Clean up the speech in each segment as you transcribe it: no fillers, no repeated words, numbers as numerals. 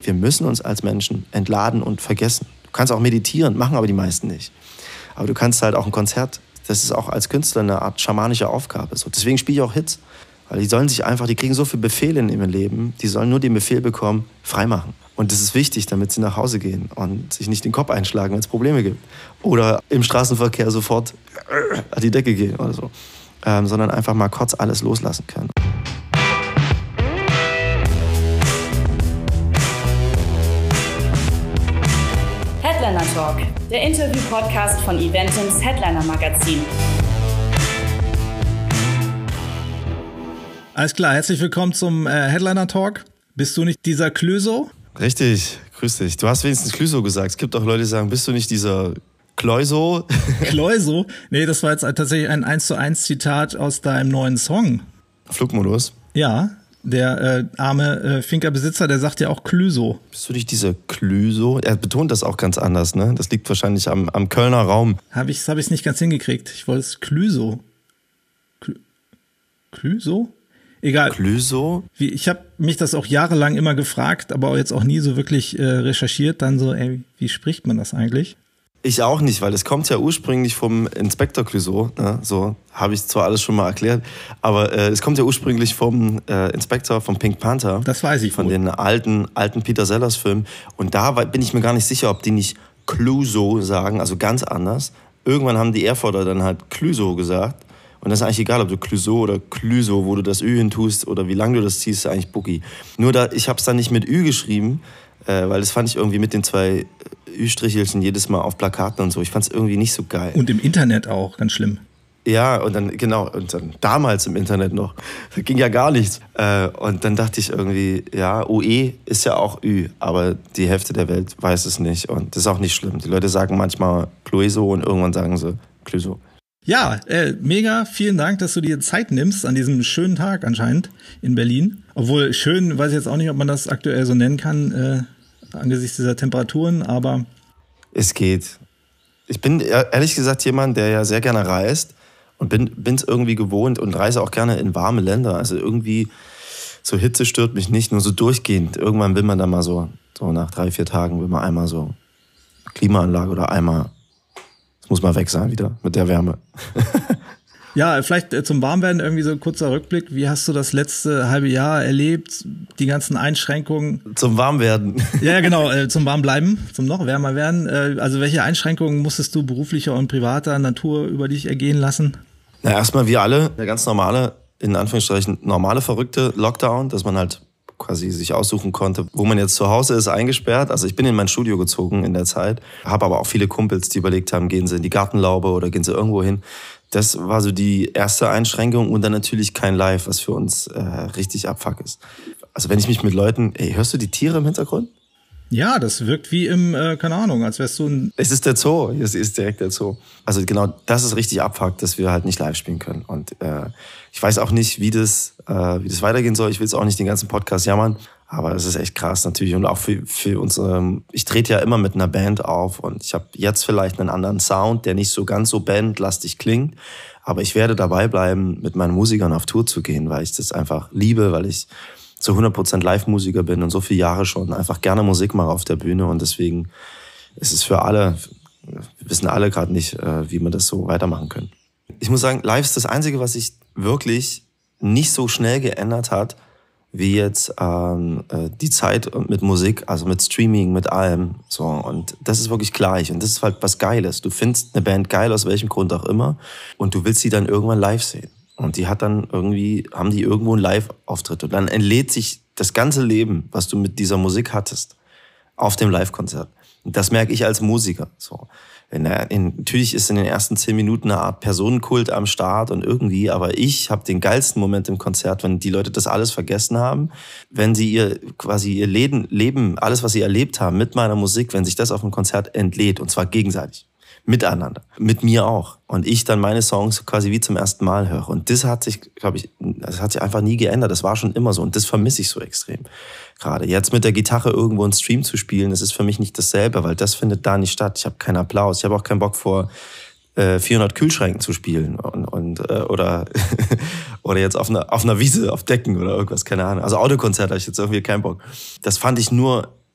wir müssen uns als Menschen entladen und vergessen. Du kannst auch meditieren, machen aber die meisten nicht. Aber du kannst halt auch ein Konzert, das ist auch als Künstler eine Art schamanische Aufgabe. So, deswegen spiele ich auch Hits. Weil die kriegen so viele Befehle in ihrem Leben, die sollen nur den Befehl bekommen, freimachen. Und das ist wichtig, damit sie nach Hause gehen und sich nicht den Kopf einschlagen, wenn es Probleme gibt. Oder im Straßenverkehr sofort an die Decke gehen oder so. Sondern einfach mal kurz alles loslassen können. Headliner Talk, der Interview-Podcast von Eventims Headliner Magazin. Alles klar, herzlich willkommen zum Headliner Talk. Bist du nicht dieser Clüso? Richtig, grüß dich. Du hast wenigstens Clüso gesagt. Es gibt auch Leute, die sagen, bist du nicht dieser Cleuso? Cleuso? Nee, das war jetzt tatsächlich ein 1:1 Zitat aus deinem neuen Song. Flugmodus? Ja, der arme Finca-Besitzer, der sagt ja auch Clüso. Bist du nicht dieser Clüso? Er betont das auch ganz anders, ne? Das liegt wahrscheinlich am Kölner Raum. Hab ich's nicht ganz hingekriegt. Ich wollte es Clüso. Clüso? Egal. Clüso? Ich habe mich das auch jahrelang immer gefragt, aber jetzt auch nie so wirklich recherchiert. Dann so, wie spricht man das eigentlich? Ich auch nicht, weil es kommt ja ursprünglich vom Inspektor Clouseau. Ne? So habe ich zwar alles schon mal erklärt, aber es kommt ja ursprünglich vom Inspektor von Pink Panther. Das weiß ich. Von den alten Peter Sellers Filmen. Und da bin ich mir gar nicht sicher, ob die nicht Clouseau sagen, also ganz anders. Irgendwann haben die Erfurter dann halt Clouseau gesagt. Und das ist eigentlich egal, ob du Clouseau oder Clüso, wo du das Ü hin tust oder wie lange du das ziehst, ist eigentlich Boogie. Nur ich habe es dann nicht mit Ü geschrieben, weil das fand ich irgendwie mit den 2 Ü-Strichelchen jedes Mal auf Plakaten und so. Ich fand es irgendwie nicht so geil. Und im Internet auch, ganz schlimm. Ja, und dann damals im Internet noch, da ging ja gar nichts. Und dann dachte ich irgendwie, ja, UE ist ja auch Ü, aber die Hälfte der Welt weiß es nicht und das ist auch nicht schlimm. Die Leute sagen manchmal Clouseau und irgendwann sagen sie Clüso. Ja, mega, vielen Dank, dass du dir Zeit nimmst an diesem schönen Tag anscheinend in Berlin. Obwohl schön, weiß ich jetzt auch nicht, ob man das aktuell so nennen kann, angesichts dieser Temperaturen, aber... Es geht. Ich bin ehrlich gesagt jemand, der ja sehr gerne reist und bin es irgendwie gewohnt und reise auch gerne in warme Länder. Also irgendwie, so Hitze stört mich nicht, nur so durchgehend. Irgendwann will man dann mal so nach 3-4 Tagen will man einmal so Klimaanlage oder einmal... Muss mal weg sein wieder mit der Wärme. Ja, vielleicht zum Warmwerden irgendwie so ein kurzer Rückblick. Wie hast du das letzte halbe Jahr erlebt? Die ganzen Einschränkungen? Zum Warmwerden. Ja, genau, zum Warmbleiben, zum noch wärmer werden. Also welche Einschränkungen musstest du beruflicher und privater Natur über dich ergehen lassen? Na, erstmal wir alle, der ganz normale, in Anführungsstrichen normale verrückte Lockdown, dass man halt quasi sich aussuchen konnte, wo man jetzt zu Hause ist, eingesperrt. Also ich bin in mein Studio gezogen in der Zeit, habe aber auch viele Kumpels, die überlegt haben, gehen sie in die Gartenlaube oder gehen sie irgendwo hin. Das war so die erste Einschränkung und dann natürlich kein Live, was für uns richtig Abfuck ist. Also wenn ich mich mit Leuten, hörst du die Tiere im Hintergrund? Ja, das wirkt wie im, keine Ahnung, als wärst du ein... Es ist der Zoo, es ist direkt der Zoo. Also genau, das ist richtig Abfuck, dass wir halt nicht live spielen können. Und ich weiß auch nicht, wie das weitergehen soll. Ich will jetzt auch nicht den ganzen Podcast jammern, aber es ist echt krass natürlich. Und auch für uns, ich trete ja immer mit einer Band auf und ich habe jetzt vielleicht einen anderen Sound, der nicht so ganz so bandlastig klingt. Aber ich werde dabei bleiben, mit meinen Musikern auf Tour zu gehen, weil ich das einfach liebe, weil ich zu 100% Live-Musiker bin und so viele Jahre schon einfach gerne Musik mache auf der Bühne und deswegen ist es für alle, wir wissen alle gerade nicht, wie wir das so weitermachen können. Ich muss sagen, live ist das Einzige, was sich wirklich nicht so schnell geändert hat, wie jetzt die Zeit mit Musik, also mit Streaming, mit allem. So, und das ist wirklich gleich und das ist halt was Geiles. Du findest eine Band geil, aus welchem Grund auch immer, und du willst sie dann irgendwann live sehen. Und die haben die irgendwo einen Live-Auftritt. Und dann entlädt sich das ganze Leben, was du mit dieser Musik hattest, auf dem Live-Konzert. Und das merke ich als Musiker. So. Natürlich ist in den ersten 10 Minuten eine Art Personenkult am Start und irgendwie, aber ich habe den geilsten Moment im Konzert, wenn die Leute das alles vergessen haben, wenn sie ihr Leben, alles, was sie erlebt haben mit meiner Musik, wenn sich das auf dem Konzert entlädt, und zwar gegenseitig. Miteinander, mit mir auch. Und ich dann meine Songs quasi wie zum ersten Mal höre. Und das hat sich, glaube ich, einfach nie geändert. Das war schon immer so. Und das vermisse ich so extrem. Gerade jetzt mit der Gitarre irgendwo einen Stream zu spielen, das ist für mich nicht dasselbe, weil das findet da nicht statt. Ich habe keinen Applaus. Ich habe auch keinen Bock vor 400 Kühlschränken zu spielen oder jetzt auf einer Wiese, auf Decken oder irgendwas, keine Ahnung. Also Autokonzert habe ich jetzt irgendwie keinen Bock. Das fand ich nur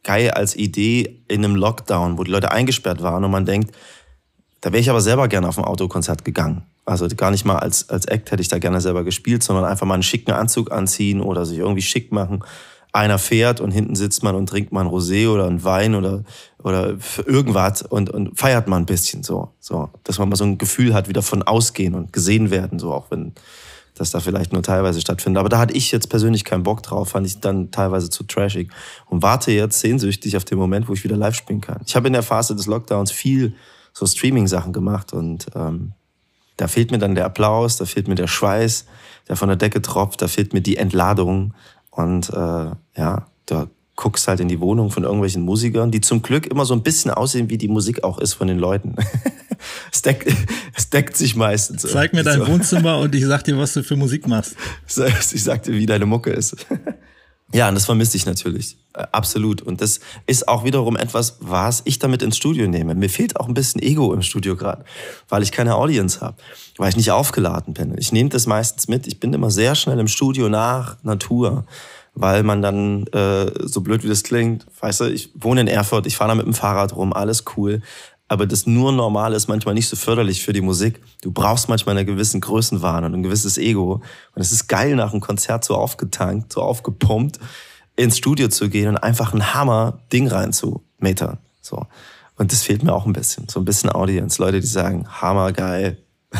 geil als Idee in einem Lockdown, wo die Leute eingesperrt waren und man denkt, da wäre ich aber selber gerne auf ein Autokonzert gegangen. Also gar nicht mal als Act hätte ich da gerne selber gespielt, sondern einfach mal einen schicken Anzug anziehen oder sich irgendwie schick machen. Einer fährt und hinten sitzt man und trinkt mal ein Rosé oder einen Wein oder irgendwas und feiert mal ein bisschen so, dass man mal so ein Gefühl hat, wieder von ausgehen und gesehen werden, so auch wenn das da vielleicht nur teilweise stattfindet. Aber da hatte ich jetzt persönlich keinen Bock drauf, fand ich dann teilweise zu trashig und warte jetzt sehnsüchtig auf den Moment, wo ich wieder live spielen kann. Ich habe in der Phase des Lockdowns viel so Streaming-Sachen gemacht und da fehlt mir dann der Applaus, da fehlt mir der Schweiß, der von der Decke tropft, da fehlt mir die Entladung. Und da guckst halt in die Wohnung von irgendwelchen Musikern, die zum Glück immer so ein bisschen aussehen, wie die Musik auch ist von den Leuten. Es deckt sich meistens. Zeig mir dein Wohnzimmer und ich sag dir, was du für Musik machst. Ich sag dir, wie deine Mucke ist. Ja, und das vermisse ich natürlich. Absolut. Und das ist auch wiederum etwas, was ich damit ins Studio nehme. Mir fehlt auch ein bisschen Ego im Studio gerade, weil ich keine Audience habe, weil ich nicht aufgeladen bin. Ich nehme das meistens mit. Ich bin immer sehr schnell im Studio nach Natur, weil man dann, so blöd wie das klingt, weißt du, ich wohne in Erfurt, ich fahre da mit dem Fahrrad rum, alles cool. Aber das nur Normale ist manchmal nicht so förderlich für die Musik. Du brauchst manchmal einen gewissen Größenwahn und ein gewisses Ego. Und es ist geil, nach einem Konzert so aufgetankt, so aufgepumpt, ins Studio zu gehen und einfach ein Hammer-Ding reinzumetern. So. Und das fehlt mir auch ein bisschen. So ein bisschen Audience. Leute, die sagen, Hammer, geil.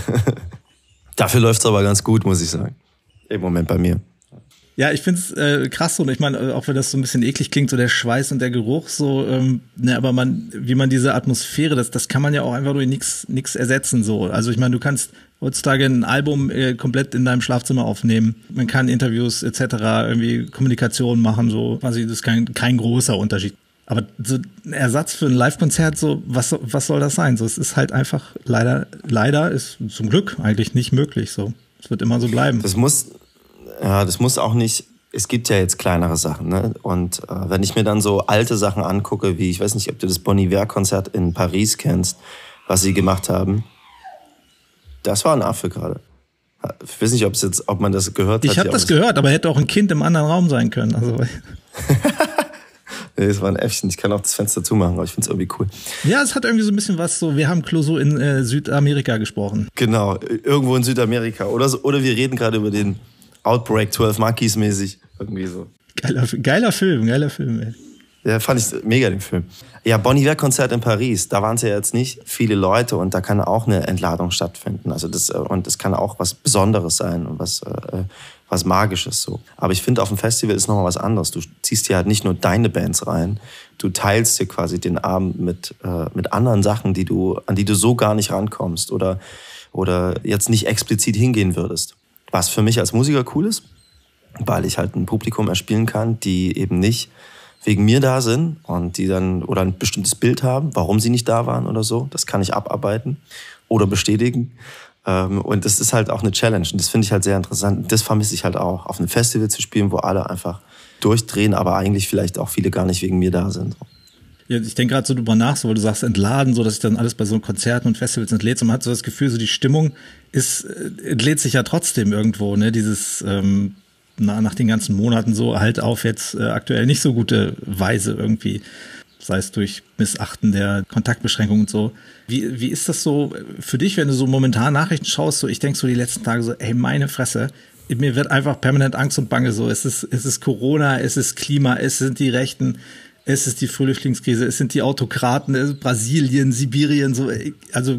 Dafür läuft's aber ganz gut, muss ich sagen. Im Moment bei mir. Ja, ich find's krass so. Und ich meine, auch wenn das so ein bisschen eklig klingt, so der Schweiß und der Geruch, so, aber wie man diese Atmosphäre, das kann man ja auch einfach durch nichts ersetzen, so. Also ich meine, du kannst heutzutage ein Album komplett in deinem Schlafzimmer aufnehmen. Man kann Interviews etc., irgendwie Kommunikation machen, so. Quasi, das ist kein großer Unterschied. Aber so ein Ersatz für ein Live-Konzert, so, was soll das sein? So, es ist halt einfach leider ist zum Glück eigentlich nicht möglich, so. Es wird immer so bleiben. Das muss auch nicht, es gibt ja jetzt kleinere Sachen, ne? Und wenn ich mir dann so alte Sachen angucke, wie, ich weiß nicht, ob du das Bon Iver-Konzert in Paris kennst, was sie gemacht haben, das war ein Affe gerade. Ich weiß nicht, ob man das gehört hat. Ich habe das gehört, aber hätte auch ein Kind im anderen Raum sein können. Also. Nee, es war ein Äffchen. Ich kann auch das Fenster zumachen, aber ich finde es irgendwie cool. Ja, es hat irgendwie so ein bisschen was so, wir haben Clouseau in Südamerika gesprochen. Genau, irgendwo in Südamerika. Oder wir reden gerade über den Outbreak 12 Monkeys mäßig. Irgendwie so. Geiler Film, ey. Ja, fand ich mega, den Film. Ja, Bon Iver-Konzert in Paris, da waren es ja jetzt nicht viele Leute und da kann auch eine Entladung stattfinden. Also das kann auch was Besonderes sein und was Magisches so. Aber ich finde, auf dem Festival ist nochmal was anderes. Du ziehst dir halt nicht nur deine Bands rein, du teilst dir quasi den Abend mit anderen Sachen, an die du so gar nicht rankommst oder jetzt nicht explizit hingehen würdest. Was für mich als Musiker cool ist, weil ich halt ein Publikum erspielen kann, die eben nicht wegen mir da sind und die dann oder ein bestimmtes Bild haben, warum sie nicht da waren oder so. Das kann ich abarbeiten oder bestätigen. Und das ist halt auch eine Challenge und das finde ich halt sehr interessant. Und das vermisse ich halt auch, auf einem Festival zu spielen, wo alle einfach durchdrehen, aber eigentlich vielleicht auch viele gar nicht wegen mir da sind. Ja, ich denke gerade so drüber nach, so, weil du sagst entladen, so dass sich dann alles bei so Konzerten und Festivals entlädt. Und man hat so das Gefühl, so die Stimmung entlädt sich ja trotzdem irgendwo, ne? Dieses nach den ganzen Monaten so halt auf jetzt aktuell nicht so gute Weise irgendwie, sei es durch Missachten der Kontaktbeschränkungen und so. Wie ist das so für dich, wenn du so momentan Nachrichten schaust? So, ich denke so die letzten Tage so, ey, meine Fresse, mir wird einfach permanent Angst und Bange. So, es ist Corona, es ist Klima, es sind die Rechten, es ist die Flüchtlingskrise, es sind die Autokraten, es ist Brasilien, Sibirien. So, also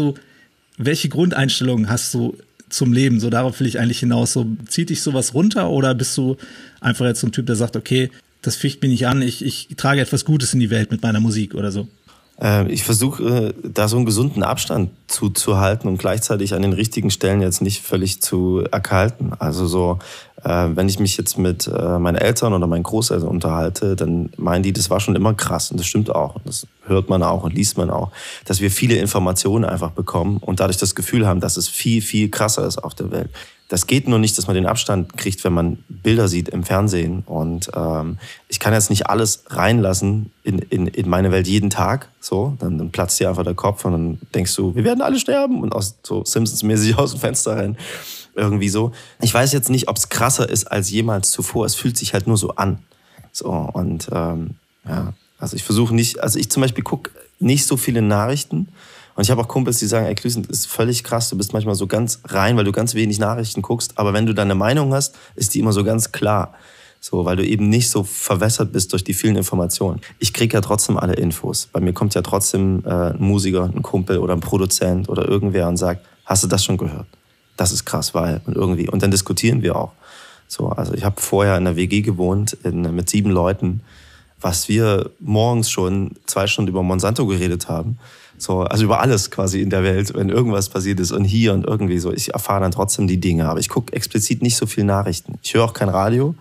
welche Grundeinstellungen hast du zum Leben? So, darauf will ich eigentlich hinaus. So, zieht dich sowas runter oder bist du einfach jetzt so ein Typ, der sagt, okay, das ficht mich nicht an, ich trage etwas Gutes in die Welt mit meiner Musik oder so? Ich versuche, da so einen gesunden Abstand zuzuhalten und gleichzeitig an den richtigen Stellen jetzt nicht völlig zu erkalten. Also so, wenn ich mich jetzt mit meinen Eltern oder meinen Großeltern unterhalte, dann meinen die, das war schon immer krass. Und das stimmt auch. Und das hört man auch und liest man auch. Dass wir viele Informationen einfach bekommen und dadurch das Gefühl haben, dass es viel, viel krasser ist auf der Welt. Das geht nur nicht, dass man den Abstand kriegt, wenn man Bilder sieht im Fernsehen. Und ich kann jetzt nicht alles reinlassen in meine Welt jeden Tag. So, dann platzt dir einfach der Kopf und dann denkst du, wir werden alle sterben und so Simpsons-mäßig aus dem Fenster rein. Irgendwie so. Ich weiß jetzt nicht, ob es krasser ist als jemals zuvor. Es fühlt sich halt nur so an. So, und Ja. Also ich versuche nicht, also ich zum Beispiel gucke nicht so viele Nachrichten. Und ich habe auch Kumpels, die sagen, ey Klüsen, das ist völlig krass, du bist manchmal so ganz rein, weil du ganz wenig Nachrichten guckst. Aber wenn du deine Meinung hast, ist die immer so ganz klar. So, weil du eben nicht so verwässert bist durch die vielen Informationen. Ich kriege ja trotzdem alle Infos. Bei mir kommt ja trotzdem ein Musiker, ein Kumpel oder ein Produzent oder irgendwer und sagt, hast du das schon gehört? Das ist krass, weil und irgendwie. Und dann diskutieren wir auch. So, also ich habe vorher in einer WG gewohnt mit 7 Leuten, was wir morgens schon 2 Stunden über Monsanto geredet haben. So, also über alles quasi in der Welt, wenn irgendwas passiert ist und hier und irgendwie so. Ich erfahre dann trotzdem die Dinge, aber ich gucke explizit nicht so viel Nachrichten. Ich höre auch kein Radio.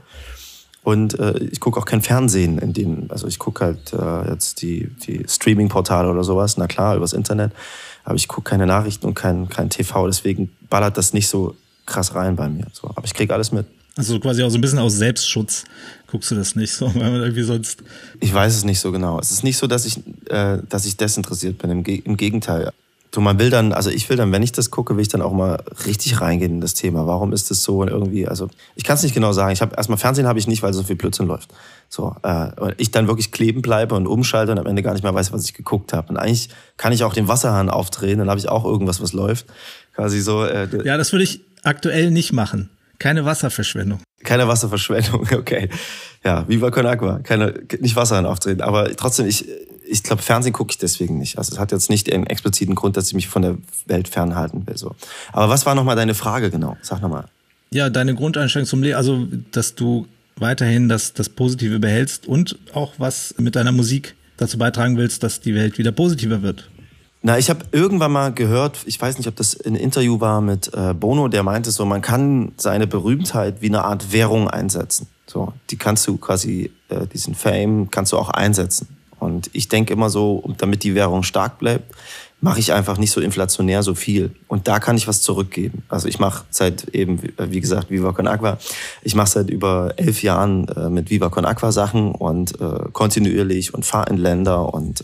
Und ich gucke auch kein Fernsehen, also ich gucke halt jetzt die Streaming-Portale oder sowas, na klar, übers Internet, aber ich gucke keine Nachrichten und kein TV, deswegen ballert das nicht so krass rein bei mir. So, aber ich kriege alles mit. Also quasi auch so ein bisschen aus Selbstschutz guckst du das nicht so, weil man irgendwie sonst... Ich weiß es nicht so genau. Es ist nicht so, dass ich desinteressiert bin, im Gegenteil. So, ich will dann, wenn ich das gucke, will ich dann auch mal richtig reingehen in das Thema. Warum ist das so und irgendwie, also ich kann es nicht genau sagen. Fernsehen habe ich nicht, weil so viel Blödsinn läuft. So, und ich dann wirklich kleben bleibe und umschalte und am Ende gar nicht mehr weiß, was ich geguckt habe. Und eigentlich kann ich auch den Wasserhahn aufdrehen, dann habe ich auch irgendwas, was läuft. Quasi so. Ja, das würde ich aktuell nicht machen. Keine Wasserverschwendung. Keine Wasserverschwendung, okay. Ja, Viva Con Agua. Nicht Wasserhahn aufdrehen. Aber trotzdem, ich glaube, Fernsehen gucke ich deswegen nicht. Also es hat jetzt nicht den expliziten Grund, dass ich mich von der Welt fernhalten will. So. Aber was war nochmal deine Frage genau? Sag nochmal. Ja, deine Grundeinstellung zum Leben, also dass du weiterhin das Positive behältst und auch was mit deiner Musik dazu beitragen willst, dass die Welt wieder positiver wird. Na, ich habe irgendwann mal gehört, ich weiß nicht, ob das ein Interview war mit Bono, der meinte so, man kann seine Berühmtheit wie eine Art Währung einsetzen. So, die kannst du quasi, diesen Fame kannst du auch einsetzen. Und ich denke immer so, damit die Währung stark bleibt, mache ich einfach nicht so inflationär so viel. Und da kann ich was zurückgeben. Also ich mache seit eben, wie gesagt, Viva Con Agua. Ich mache seit über 11 Jahren mit Viva Con Agua Sachen und kontinuierlich und fahre in Länder und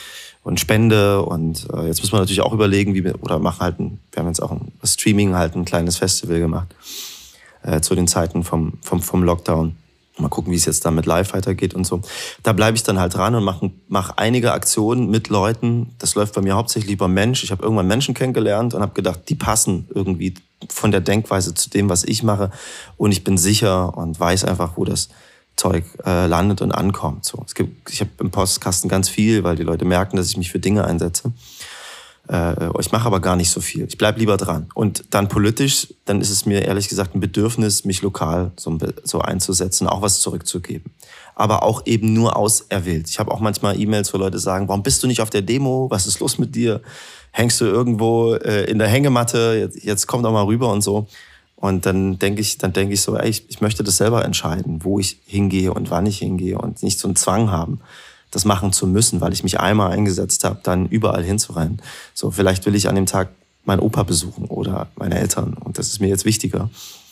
spende. Und jetzt müssen wir natürlich auch überlegen, wir haben jetzt auch ein Streaming halt ein kleines Festival gemacht zu den Zeiten vom Lockdown. Mal gucken, wie es jetzt dann mit Live weitergeht und so. Da bleibe ich dann halt dran und mach einige Aktionen mit Leuten. Das läuft bei mir hauptsächlich über Mensch. Ich habe irgendwann Menschen kennengelernt und habe gedacht, die passen irgendwie von der Denkweise zu dem, was ich mache. Und ich bin sicher und weiß einfach, wo das Zeug landet und ankommt. So, ich habe im Postkasten ganz viel, weil die Leute merken, dass ich mich für Dinge einsetze. Ich mache aber gar nicht so viel. Ich bleib lieber dran. Und dann politisch, dann ist es mir ehrlich gesagt ein Bedürfnis, mich lokal so einzusetzen, auch was zurückzugeben. Aber auch eben nur auserwählt. Ich habe auch manchmal E-Mails, wo Leute sagen, warum bist du nicht auf der Demo? Was ist los mit dir? Hängst du irgendwo in der Hängematte? Jetzt komm doch mal rüber und so. Und dann denke ich so, ey, ich möchte das selber entscheiden, wo ich hingehe und wann ich hingehe und nicht so einen Zwang haben, das machen zu müssen, weil ich mich einmal eingesetzt habe, dann überall hinzurennen. So, vielleicht will ich an dem Tag meinen Opa besuchen oder meine Eltern und das ist mir jetzt wichtiger.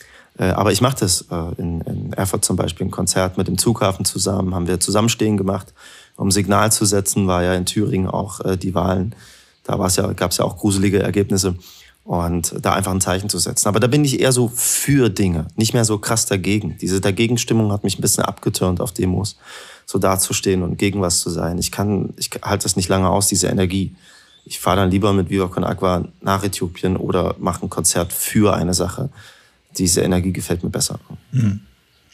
Aber ich mache das in Erfurt zum Beispiel, ein Konzert mit dem Zughafen zusammen, haben wir Zusammenstehen gemacht, um Signal zu setzen, war ja in Thüringen auch die Wahlen. Da gab es ja auch gruselige Ergebnisse. Und da einfach ein Zeichen zu setzen. Aber da bin ich eher so für Dinge, nicht mehr so krass dagegen. Diese Dagegenstimmung hat mich ein bisschen abgetürnt auf Demos, so dazustehen und gegen was zu sein. Ich halte das nicht lange aus, diese Energie. Ich fahre dann lieber mit Viva Con Agua nach Äthiopien oder mache ein Konzert für eine Sache. Diese Energie gefällt mir besser. Mhm.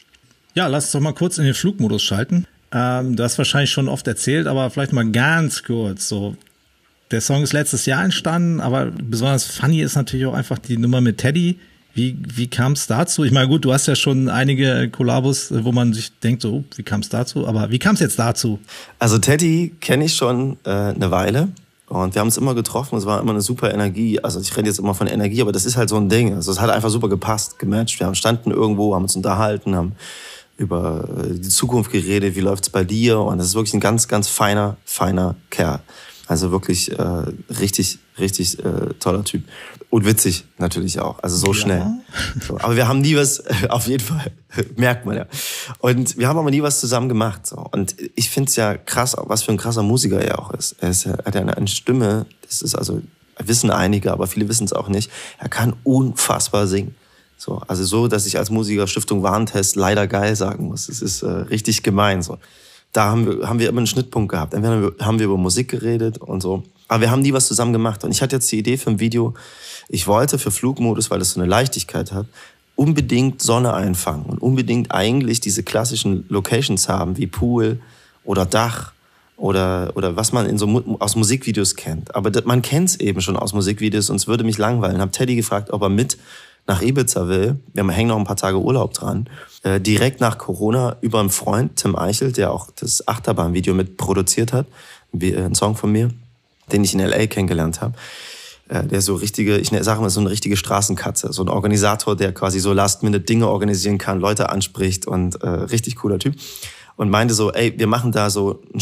Ja, lass uns doch mal kurz in den Flugmodus schalten. Du hast wahrscheinlich schon oft erzählt, aber vielleicht mal ganz kurz so. Der Song ist letztes Jahr entstanden, aber besonders funny ist natürlich auch einfach die Nummer mit Teddy. Wie kam es dazu? Ich meine, gut, du hast ja schon einige Kollabos, wo man sich denkt, so, wie kam es dazu? Aber wie kam es jetzt dazu? Also Teddy kenne ich schon eine Weile und wir haben uns immer getroffen. Es war immer eine super Energie. Also ich rede jetzt immer von Energie, aber das ist halt so ein Ding. Also es hat einfach super gepasst, gematcht. Wir standen irgendwo, haben uns unterhalten, haben über die Zukunft geredet. Wie läuft's bei dir? Und das ist wirklich ein ganz, ganz feiner Kerl. Also wirklich richtig toller Typ. Und witzig natürlich auch. Also so schnell. So, aber wir haben nie was, auf jeden Fall, merkt man ja. Und wir haben aber nie was zusammen gemacht. So. Und ich finde es ja krass, was für ein krasser Musiker er auch ist. Hat ja eine Stimme, das ist also, wissen einige, aber viele wissen es auch nicht. Er kann unfassbar singen. So, also so, dass ich als Musiker Stiftung Warentest leider geil sagen muss. Es ist richtig gemein so. da haben wir immer einen Schnittpunkt gehabt. Entweder haben wir über Musik geredet und so. Aber wir haben nie was zusammen gemacht. Und ich hatte jetzt die Idee für ein Video, ich wollte für Flugmodus, weil das so eine Leichtigkeit hat, unbedingt Sonne einfangen und unbedingt eigentlich diese klassischen Locations haben, wie Pool oder Dach oder was man aus Musikvideos kennt. Aber man kennt es eben schon aus Musikvideos und es würde mich langweilen. Hab Teddy gefragt, ob er mit nach Ibiza will. Wir hängen noch ein paar Tage Urlaub dran. Direkt nach Corona über einen Freund, Tim Eichel, der auch das Achterbahn-Video mit produziert hat, ein Song von mir, den ich in L.A. kennengelernt habe. Der so richtige, ich sage mal so eine richtige Straßenkatze, so ein Organisator, der quasi so Last-Minute Dinge organisieren kann, Leute anspricht und richtig cooler Typ. Und meinte so, ey, wir machen da so ein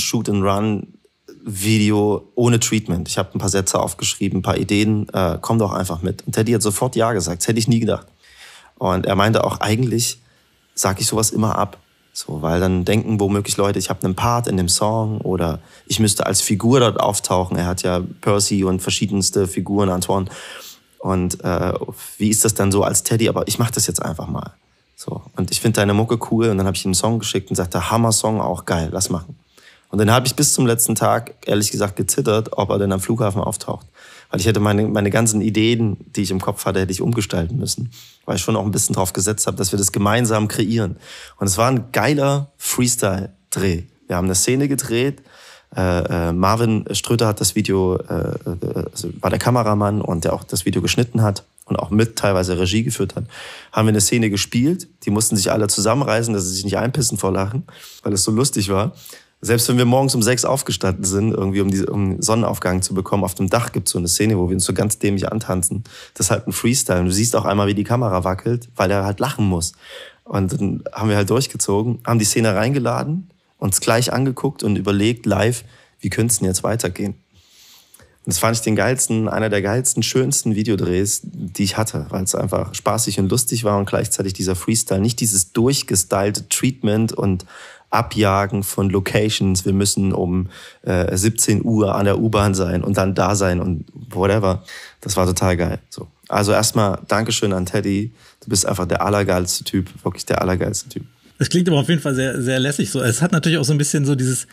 Shoot-and-Run-Video ohne Treatment. Ich habe ein paar Sätze aufgeschrieben, ein paar Ideen, komm doch einfach mit. Und Teddy hat sofort ja gesagt, das hätte ich nie gedacht. Und er meinte auch, eigentlich sage ich sowas immer ab. So, weil dann denken womöglich Leute, ich habe einen Part in dem Song oder ich müsste als Figur dort auftauchen. Er hat ja Percy und verschiedenste Figuren, Antoine. Und wie ist das dann so als Teddy? Aber ich mache das jetzt einfach mal. So, und ich finde deine Mucke cool. Und dann habe ich ihm einen Song geschickt und sagte, Hammer-Song, auch geil, lass machen. Und dann habe ich bis zum letzten Tag, ehrlich gesagt, gezittert, ob er denn am Flughafen auftaucht. Weil ich hätte meine ganzen Ideen, die ich im Kopf hatte, hätte ich umgestalten müssen. Weil ich schon auch ein bisschen drauf gesetzt habe, dass wir das gemeinsam kreieren. Und es war ein geiler Freestyle-Dreh. Wir haben eine Szene gedreht. Marvin Ströter hat das Video, war der Kameramann und der auch das Video geschnitten hat und auch mit teilweise Regie geführt hat. Haben wir eine Szene gespielt. Die mussten sich alle zusammenreißen, dass sie sich nicht einpissen vor Lachen, weil es so lustig war. Selbst wenn wir morgens um 6 aufgestanden sind, irgendwie um Sonnenaufgang zu bekommen, auf dem Dach gibt es so eine Szene, wo wir uns so ganz dämlich antanzen. Das ist halt ein Freestyle. Und du siehst auch einmal, wie die Kamera wackelt, weil er halt lachen muss. Und dann haben wir halt durchgezogen, haben die Szene reingeladen, uns gleich angeguckt und überlegt live, wie könnte es denn jetzt weitergehen? Und das fand ich einer der geilsten, schönsten Videodrehs, die ich hatte, weil es einfach spaßig und lustig war und gleichzeitig dieser Freestyle, nicht dieses durchgestylte Treatment und Abjagen von Locations. Wir müssen um 17 Uhr an der U-Bahn sein und dann da sein und whatever. Das war total geil. So. Also erstmal Dankeschön an Teddy. Du bist einfach der allergeilste Typ, wirklich der allergeilste Typ. Das klingt aber auf jeden Fall sehr, sehr lässig. So, es hat natürlich auch so ein bisschen so dieses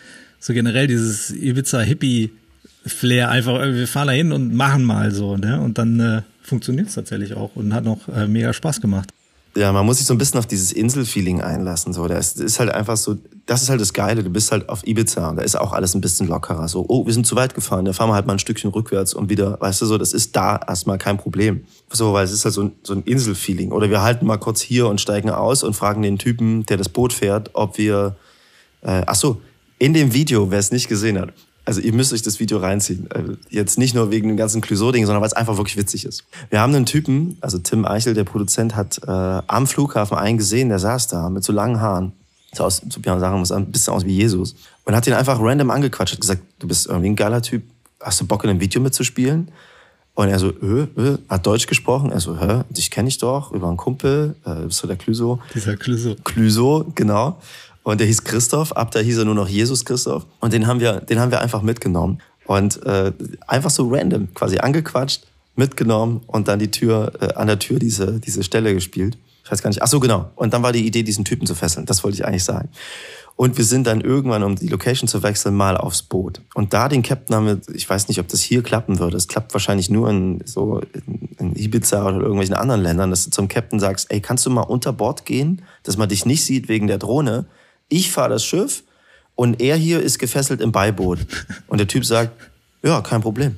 Ibiza-Hippie-Flair. Einfach, wir fahren da hin und machen mal so, ne? Und dann funktioniert es tatsächlich auch und hat noch mega Spaß gemacht. Ja, man muss sich so ein bisschen auf dieses Inselfeeling einlassen. So, das ist halt einfach so, das ist halt das Geile. Du bist halt auf Ibiza und da ist auch alles ein bisschen lockerer. So, oh, wir sind zu weit gefahren, da fahren wir halt mal ein Stückchen rückwärts und wieder, weißt du, so, das ist da erstmal kein Problem. So, weil es ist halt so ein Inselfeeling. Oder wir halten mal kurz hier und steigen aus und fragen den Typen, der das Boot fährt, ob wir, in dem Video, wer es nicht gesehen hat, also ihr müsst euch das Video reinziehen. Jetzt nicht nur wegen dem ganzen Clouseau-Ding, sondern weil es einfach wirklich witzig ist. Wir haben einen Typen, also Tim Eichel, der Produzent, hat am Flughafen einen gesehen, der saß da mit so langen Haaren. So aus, so sagen muss, ein bisschen aus wie Jesus. Und hat ihn einfach random angequatscht, hat gesagt, du bist irgendwie ein geiler Typ, hast du Bock in einem Video mitzuspielen? Und er so, hat Deutsch gesprochen. Er so, dich kenne ich doch, über einen Kumpel, bist du der Clouseau? Dieser Clouseau. Clouseau, genau. Und der hieß Christoph, ab da hieß er nur noch Jesus Christoph. Und den haben wir einfach mitgenommen. Und einfach so random, quasi angequatscht, mitgenommen und dann an der Tür diese Stelle gespielt. Ich weiß gar nicht. Ach so, genau. Und dann war die Idee, diesen Typen zu fesseln. Das wollte ich eigentlich sagen. Und wir sind dann irgendwann, um die Location zu wechseln, mal aufs Boot. Und da den Captain haben wir, ich weiß nicht, ob das hier klappen würde. Es klappt wahrscheinlich nur in Ibiza oder irgendwelchen anderen Ländern, dass du zum Captain sagst, ey, kannst du mal unter Bord gehen, dass man dich nicht sieht wegen der Drohne? Ich fahre das Schiff und er hier ist gefesselt im Beiboot. Und der Typ sagt, ja, kein Problem.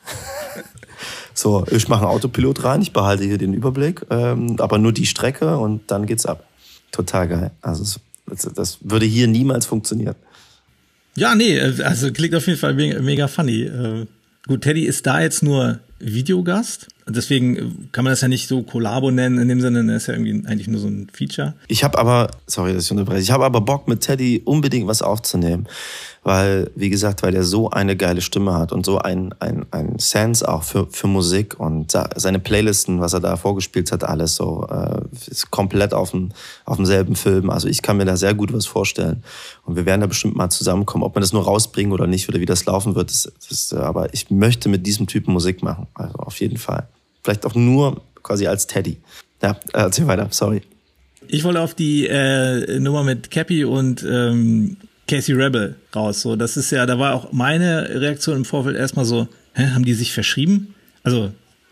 So, ich mache einen Autopilot rein, ich behalte hier den Überblick, aber nur die Strecke und dann geht's ab. Total geil. Also das würde hier niemals funktionieren. Ja, nee, also klingt auf jeden Fall mega funny. Gut, Teddy ist da jetzt nur Videogast. Deswegen kann man das ja nicht so Kollabo nennen, in dem Sinne, das ist ja irgendwie eigentlich nur so ein Feature. Ich habe aber Bock mit Teddy unbedingt was aufzunehmen, weil, wie gesagt, weil der so eine geile Stimme hat und so ein Sense auch für Musik und seine Playlisten, was er da vorgespielt hat, alles so, ist komplett auf demselben Film. Also ich kann mir da sehr gut was vorstellen und wir werden da bestimmt mal zusammenkommen, ob man das nur rausbringen oder nicht oder wie das laufen wird, aber ich möchte mit diesem Typen Musik machen, also auf jeden Fall. Vielleicht auch nur quasi als Teddy. Ja, erzähl weiter, sorry. Ich wollte auf die Nummer mit Cappy und Casey Rebel raus. So, das ist ja, da war auch meine Reaktion im Vorfeld erstmal so, haben die sich verschrieben? Also,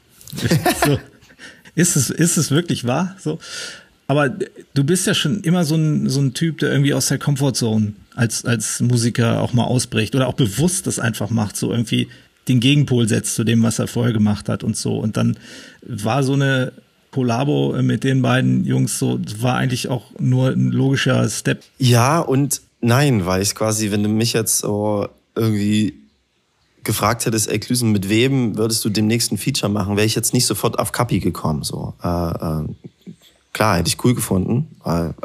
so, ist es wirklich wahr? So. Aber du bist ja schon immer so ein Typ, der irgendwie aus der Comfortzone als Musiker auch mal ausbricht oder auch bewusst das einfach macht, so irgendwie den Gegenpol setzt zu dem, was er vorher gemacht hat und so. Und dann war so eine Kollabo mit den beiden Jungs so, war eigentlich auch nur ein logischer Step. Ja und nein, weil ich quasi, wenn du mich jetzt so irgendwie gefragt hättest, ey Klüsen, mit wem würdest du dem nächsten Feature machen, wäre ich jetzt nicht sofort auf Kapi gekommen. So. Klar, hätte ich cool gefunden, weil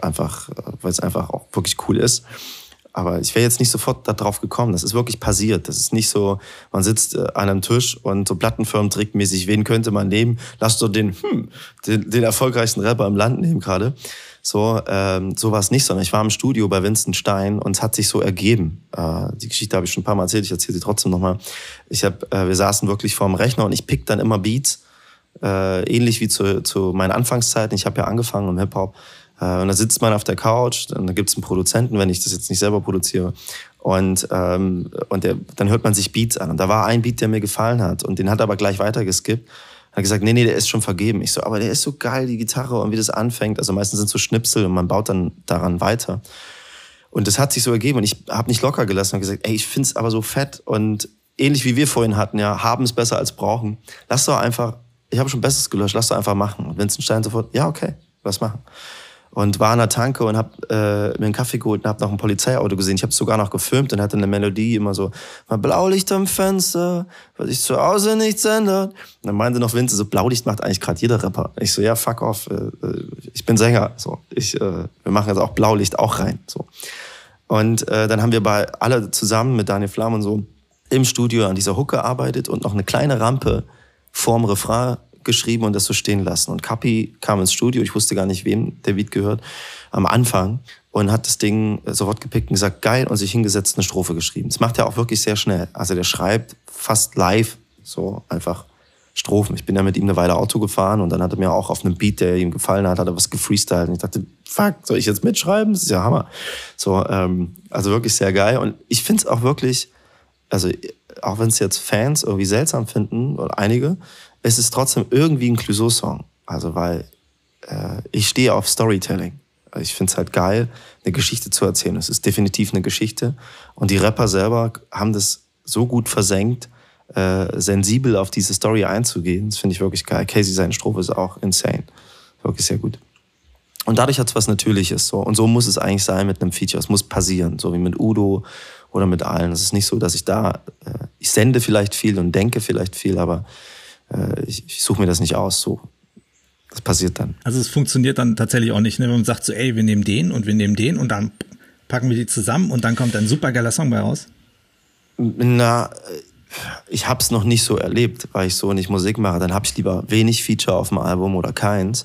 es einfach auch wirklich cool ist. Aber ich wäre jetzt nicht sofort da drauf gekommen. Das ist wirklich passiert. Das ist nicht so, man sitzt an einem Tisch und so Plattenfirmen-trickmäßig, wen könnte man nehmen? Lass doch den erfolgreichsten Rapper im Land nehmen gerade. So war es nicht, sondern ich war im Studio bei Winston Stein und es hat sich so ergeben. Die Geschichte habe ich schon ein paar Mal erzählt, ich erzähle sie trotzdem nochmal. Wir saßen wirklich vorm Rechner und ich pick dann immer Beats, ähnlich wie zu meinen Anfangszeiten. Ich habe ja angefangen im Hip-Hop. Und da sitzt man auf der Couch, dann gibt's einen Produzenten, wenn ich das jetzt nicht selber produziere. Und dann hört man sich Beats an. Und da war ein Beat, der mir gefallen hat. Und den hat er aber gleich weitergeskippt. Er hat gesagt, nee, der ist schon vergeben. Ich so, aber der ist so geil, die Gitarre und wie das anfängt. Also meistens sind so Schnipsel und man baut dann daran weiter. Und das hat sich so ergeben. Und ich habe nicht locker gelassen und gesagt, ey, ich find's aber so fett. Und ähnlich wie wir vorhin hatten, ja, haben ist besser als brauchen. Lass doch einfach, ich habe schon Besseres gelöscht, lass doch einfach machen. Und Winston Stein sofort, ja, okay, lass machen. Und war an der Tanke und hab mir einen Kaffee geholt und hab noch ein Polizeiauto gesehen. Ich habe es sogar noch gefilmt und hatte eine Melodie immer so, mal Blaulicht am Fenster, weil sich zu Hause nichts ändert. Und dann meinte noch Vince, so Blaulicht macht eigentlich gerade jeder Rapper. Ich so, ja, fuck off, ich bin Sänger. So, wir machen jetzt auch Blaulicht auch rein. So. Und dann haben wir alle zusammen mit Daniel Flamm und so im Studio an dieser Hook gearbeitet und noch eine kleine Rampe vorm Refrain geschrieben und das so stehen lassen. Und Kapi kam ins Studio, ich wusste gar nicht, wem der Beat gehört, am Anfang und hat das Ding sofort gepickt und gesagt, geil, und sich hingesetzt eine Strophe geschrieben. Das macht er auch wirklich sehr schnell. Also der schreibt fast live so einfach Strophen. Ich bin ja mit ihm eine Weile Auto gefahren und dann hat er mir auch auf einem Beat, der ihm gefallen hat er was gefreestylt. Und ich dachte, fuck, soll ich jetzt mitschreiben? Das ist ja Hammer. So, also wirklich sehr geil. Und ich finde es auch wirklich, also auch wenn es jetzt Fans irgendwie seltsam finden, oder einige, es ist trotzdem irgendwie ein Clouseau-Song. Also weil ich stehe auf Storytelling. Ich finde es halt geil, eine Geschichte zu erzählen. Es ist definitiv eine Geschichte. Und die Rapper selber haben das so gut versenkt, sensibel auf diese Story einzugehen. Das finde ich wirklich geil. Casey, seine Strophe ist auch insane. Wirklich sehr gut. Und dadurch hat es was Natürliches. So. Und so muss es eigentlich sein mit einem Feature. Es muss passieren, so wie mit Udo oder mit allen. Es ist nicht so, dass ich ich sende vielleicht viel und denke vielleicht viel, aber ich suche mir das nicht aus, so. Das passiert dann. Also es funktioniert dann tatsächlich auch nicht, ne? Wenn man sagt so, ey, wir nehmen den und dann packen wir die zusammen und dann kommt ein super geiler Song bei raus. Na, ich hab's noch nicht so erlebt, weil ich so nicht Musik mache. Dann hab ich lieber wenig Feature auf dem Album oder keins.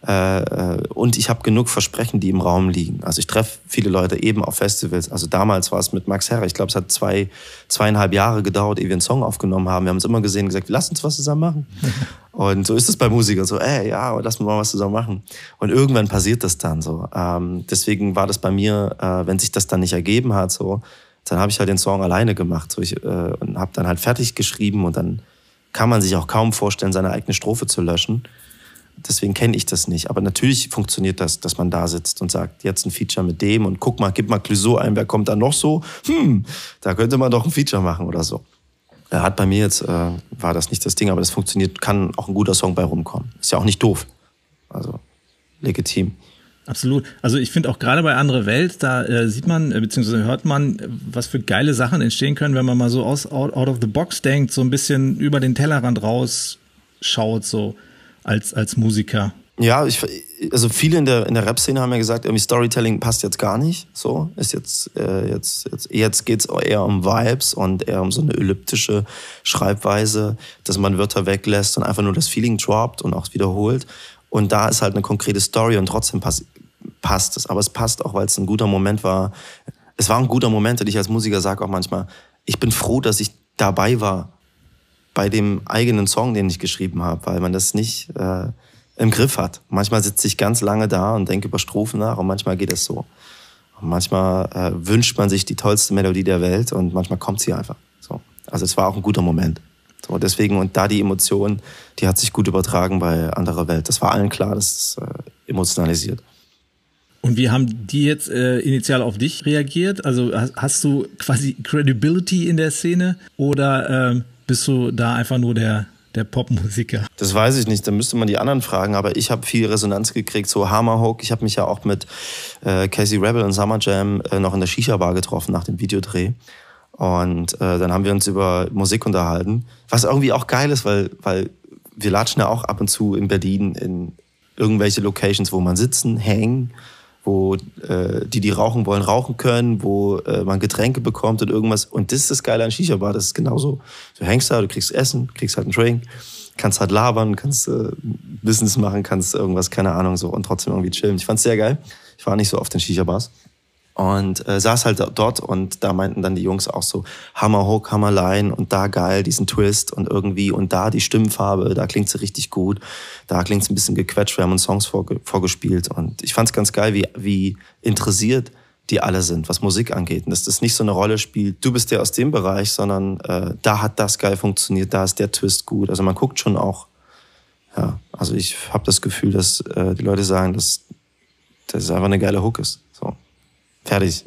Und ich habe genug Versprechen, die im Raum liegen. Also ich treffe viele Leute eben auf Festivals. Also damals war es mit Max Herre. Ich glaube, es hat 2,5 Jahre gedauert, ehe wir einen Song aufgenommen haben. Wir haben uns immer gesehen und gesagt, lass uns was zusammen machen. Und so ist es bei Musikern. So, ja, lass uns mal was zusammen machen. Und irgendwann passiert das dann so. Deswegen war das bei mir, wenn sich das dann nicht ergeben hat, so, dann habe ich halt den Song alleine gemacht. So, und habe dann halt fertig geschrieben und dann kann man sich auch kaum vorstellen, seine eigene Strophe zu löschen. Deswegen kenne ich das nicht. Aber natürlich funktioniert das, dass man da sitzt und sagt, jetzt ein Feature mit dem und guck mal, gib mal Clouseau ein, wer kommt da noch so? Da könnte man doch ein Feature machen oder so. Hat bei mir jetzt, war das nicht das Ding, aber das funktioniert, kann auch ein guter Song bei rumkommen. Ist ja auch nicht doof. Also legitim. Absolut. Also ich finde auch gerade bei Andere Welt, da sieht man, beziehungsweise hört man, was für geile Sachen entstehen können, wenn man mal so out of the box denkt, so ein bisschen über den Tellerrand rausschaut, so. Als Musiker. Ja, also viele in der Rap-Szene haben ja gesagt, irgendwie Storytelling passt jetzt gar nicht. So, ist jetzt geht's eher um Vibes und eher um so eine elliptische Schreibweise, dass man Wörter weglässt und einfach nur das Feeling droppt und auch wiederholt. Und da ist halt eine konkrete Story und trotzdem passt es. Aber es passt auch, weil es ein guter Moment war. Es war ein guter Moment, und ich als Musiker sage auch manchmal, ich bin froh, dass ich dabei war bei dem eigenen Song, den ich geschrieben habe, weil man das nicht im Griff hat. Manchmal sitze ich ganz lange da und denke über Strophen nach und manchmal geht es so. Und manchmal wünscht man sich die tollste Melodie der Welt und manchmal kommt sie einfach. So. Also es war auch ein guter Moment. So, deswegen, und da die Emotion, die hat sich gut übertragen bei Anderer Welt. Das war allen klar, dass es emotionalisiert. Und wie haben die jetzt initial auf dich reagiert? Also hast du quasi Credibility in der Szene oder bist du da einfach nur der Popmusiker? Das weiß ich nicht, da müsste man die anderen fragen, aber ich habe viel Resonanz gekriegt, so Hammerhook. Ich habe mich ja auch mit Casey Rebel und Summer Jam noch in der Shisha-Bar getroffen nach dem Videodreh. Und dann haben wir uns über Musik unterhalten, was irgendwie auch geil ist, weil wir latschen ja auch ab und zu in Berlin in irgendwelche Locations, wo man sitzen, hängen, wo die rauchen wollen, rauchen können, wo man Getränke bekommt und irgendwas. Und das ist das Geile an Shisha-Bar, das ist genauso. Du hängst da, du kriegst Essen, kriegst halt einen Drink, kannst halt labern, kannst Business machen, kannst irgendwas, keine Ahnung, so und trotzdem irgendwie chillen. Ich fand's sehr geil. Ich war nicht so oft in Shisha-Bars. Und saß halt dort und da meinten dann die Jungs auch so, Hammerhook, Hammerline und da geil, diesen Twist und irgendwie und da die Stimmfarbe, da klingt sie richtig gut, da klingt es ein bisschen gequetscht, wir haben uns Songs vorgespielt und ich fand's ganz geil, wie interessiert die alle sind, was Musik angeht und dass das nicht so eine Rolle spielt, du bist der aus dem Bereich, sondern da hat das geil funktioniert, da ist der Twist gut, also man guckt schon auch, ja, also ich habe das Gefühl, dass die Leute sagen, dass das einfach eine geile Hook ist, so. Fertig.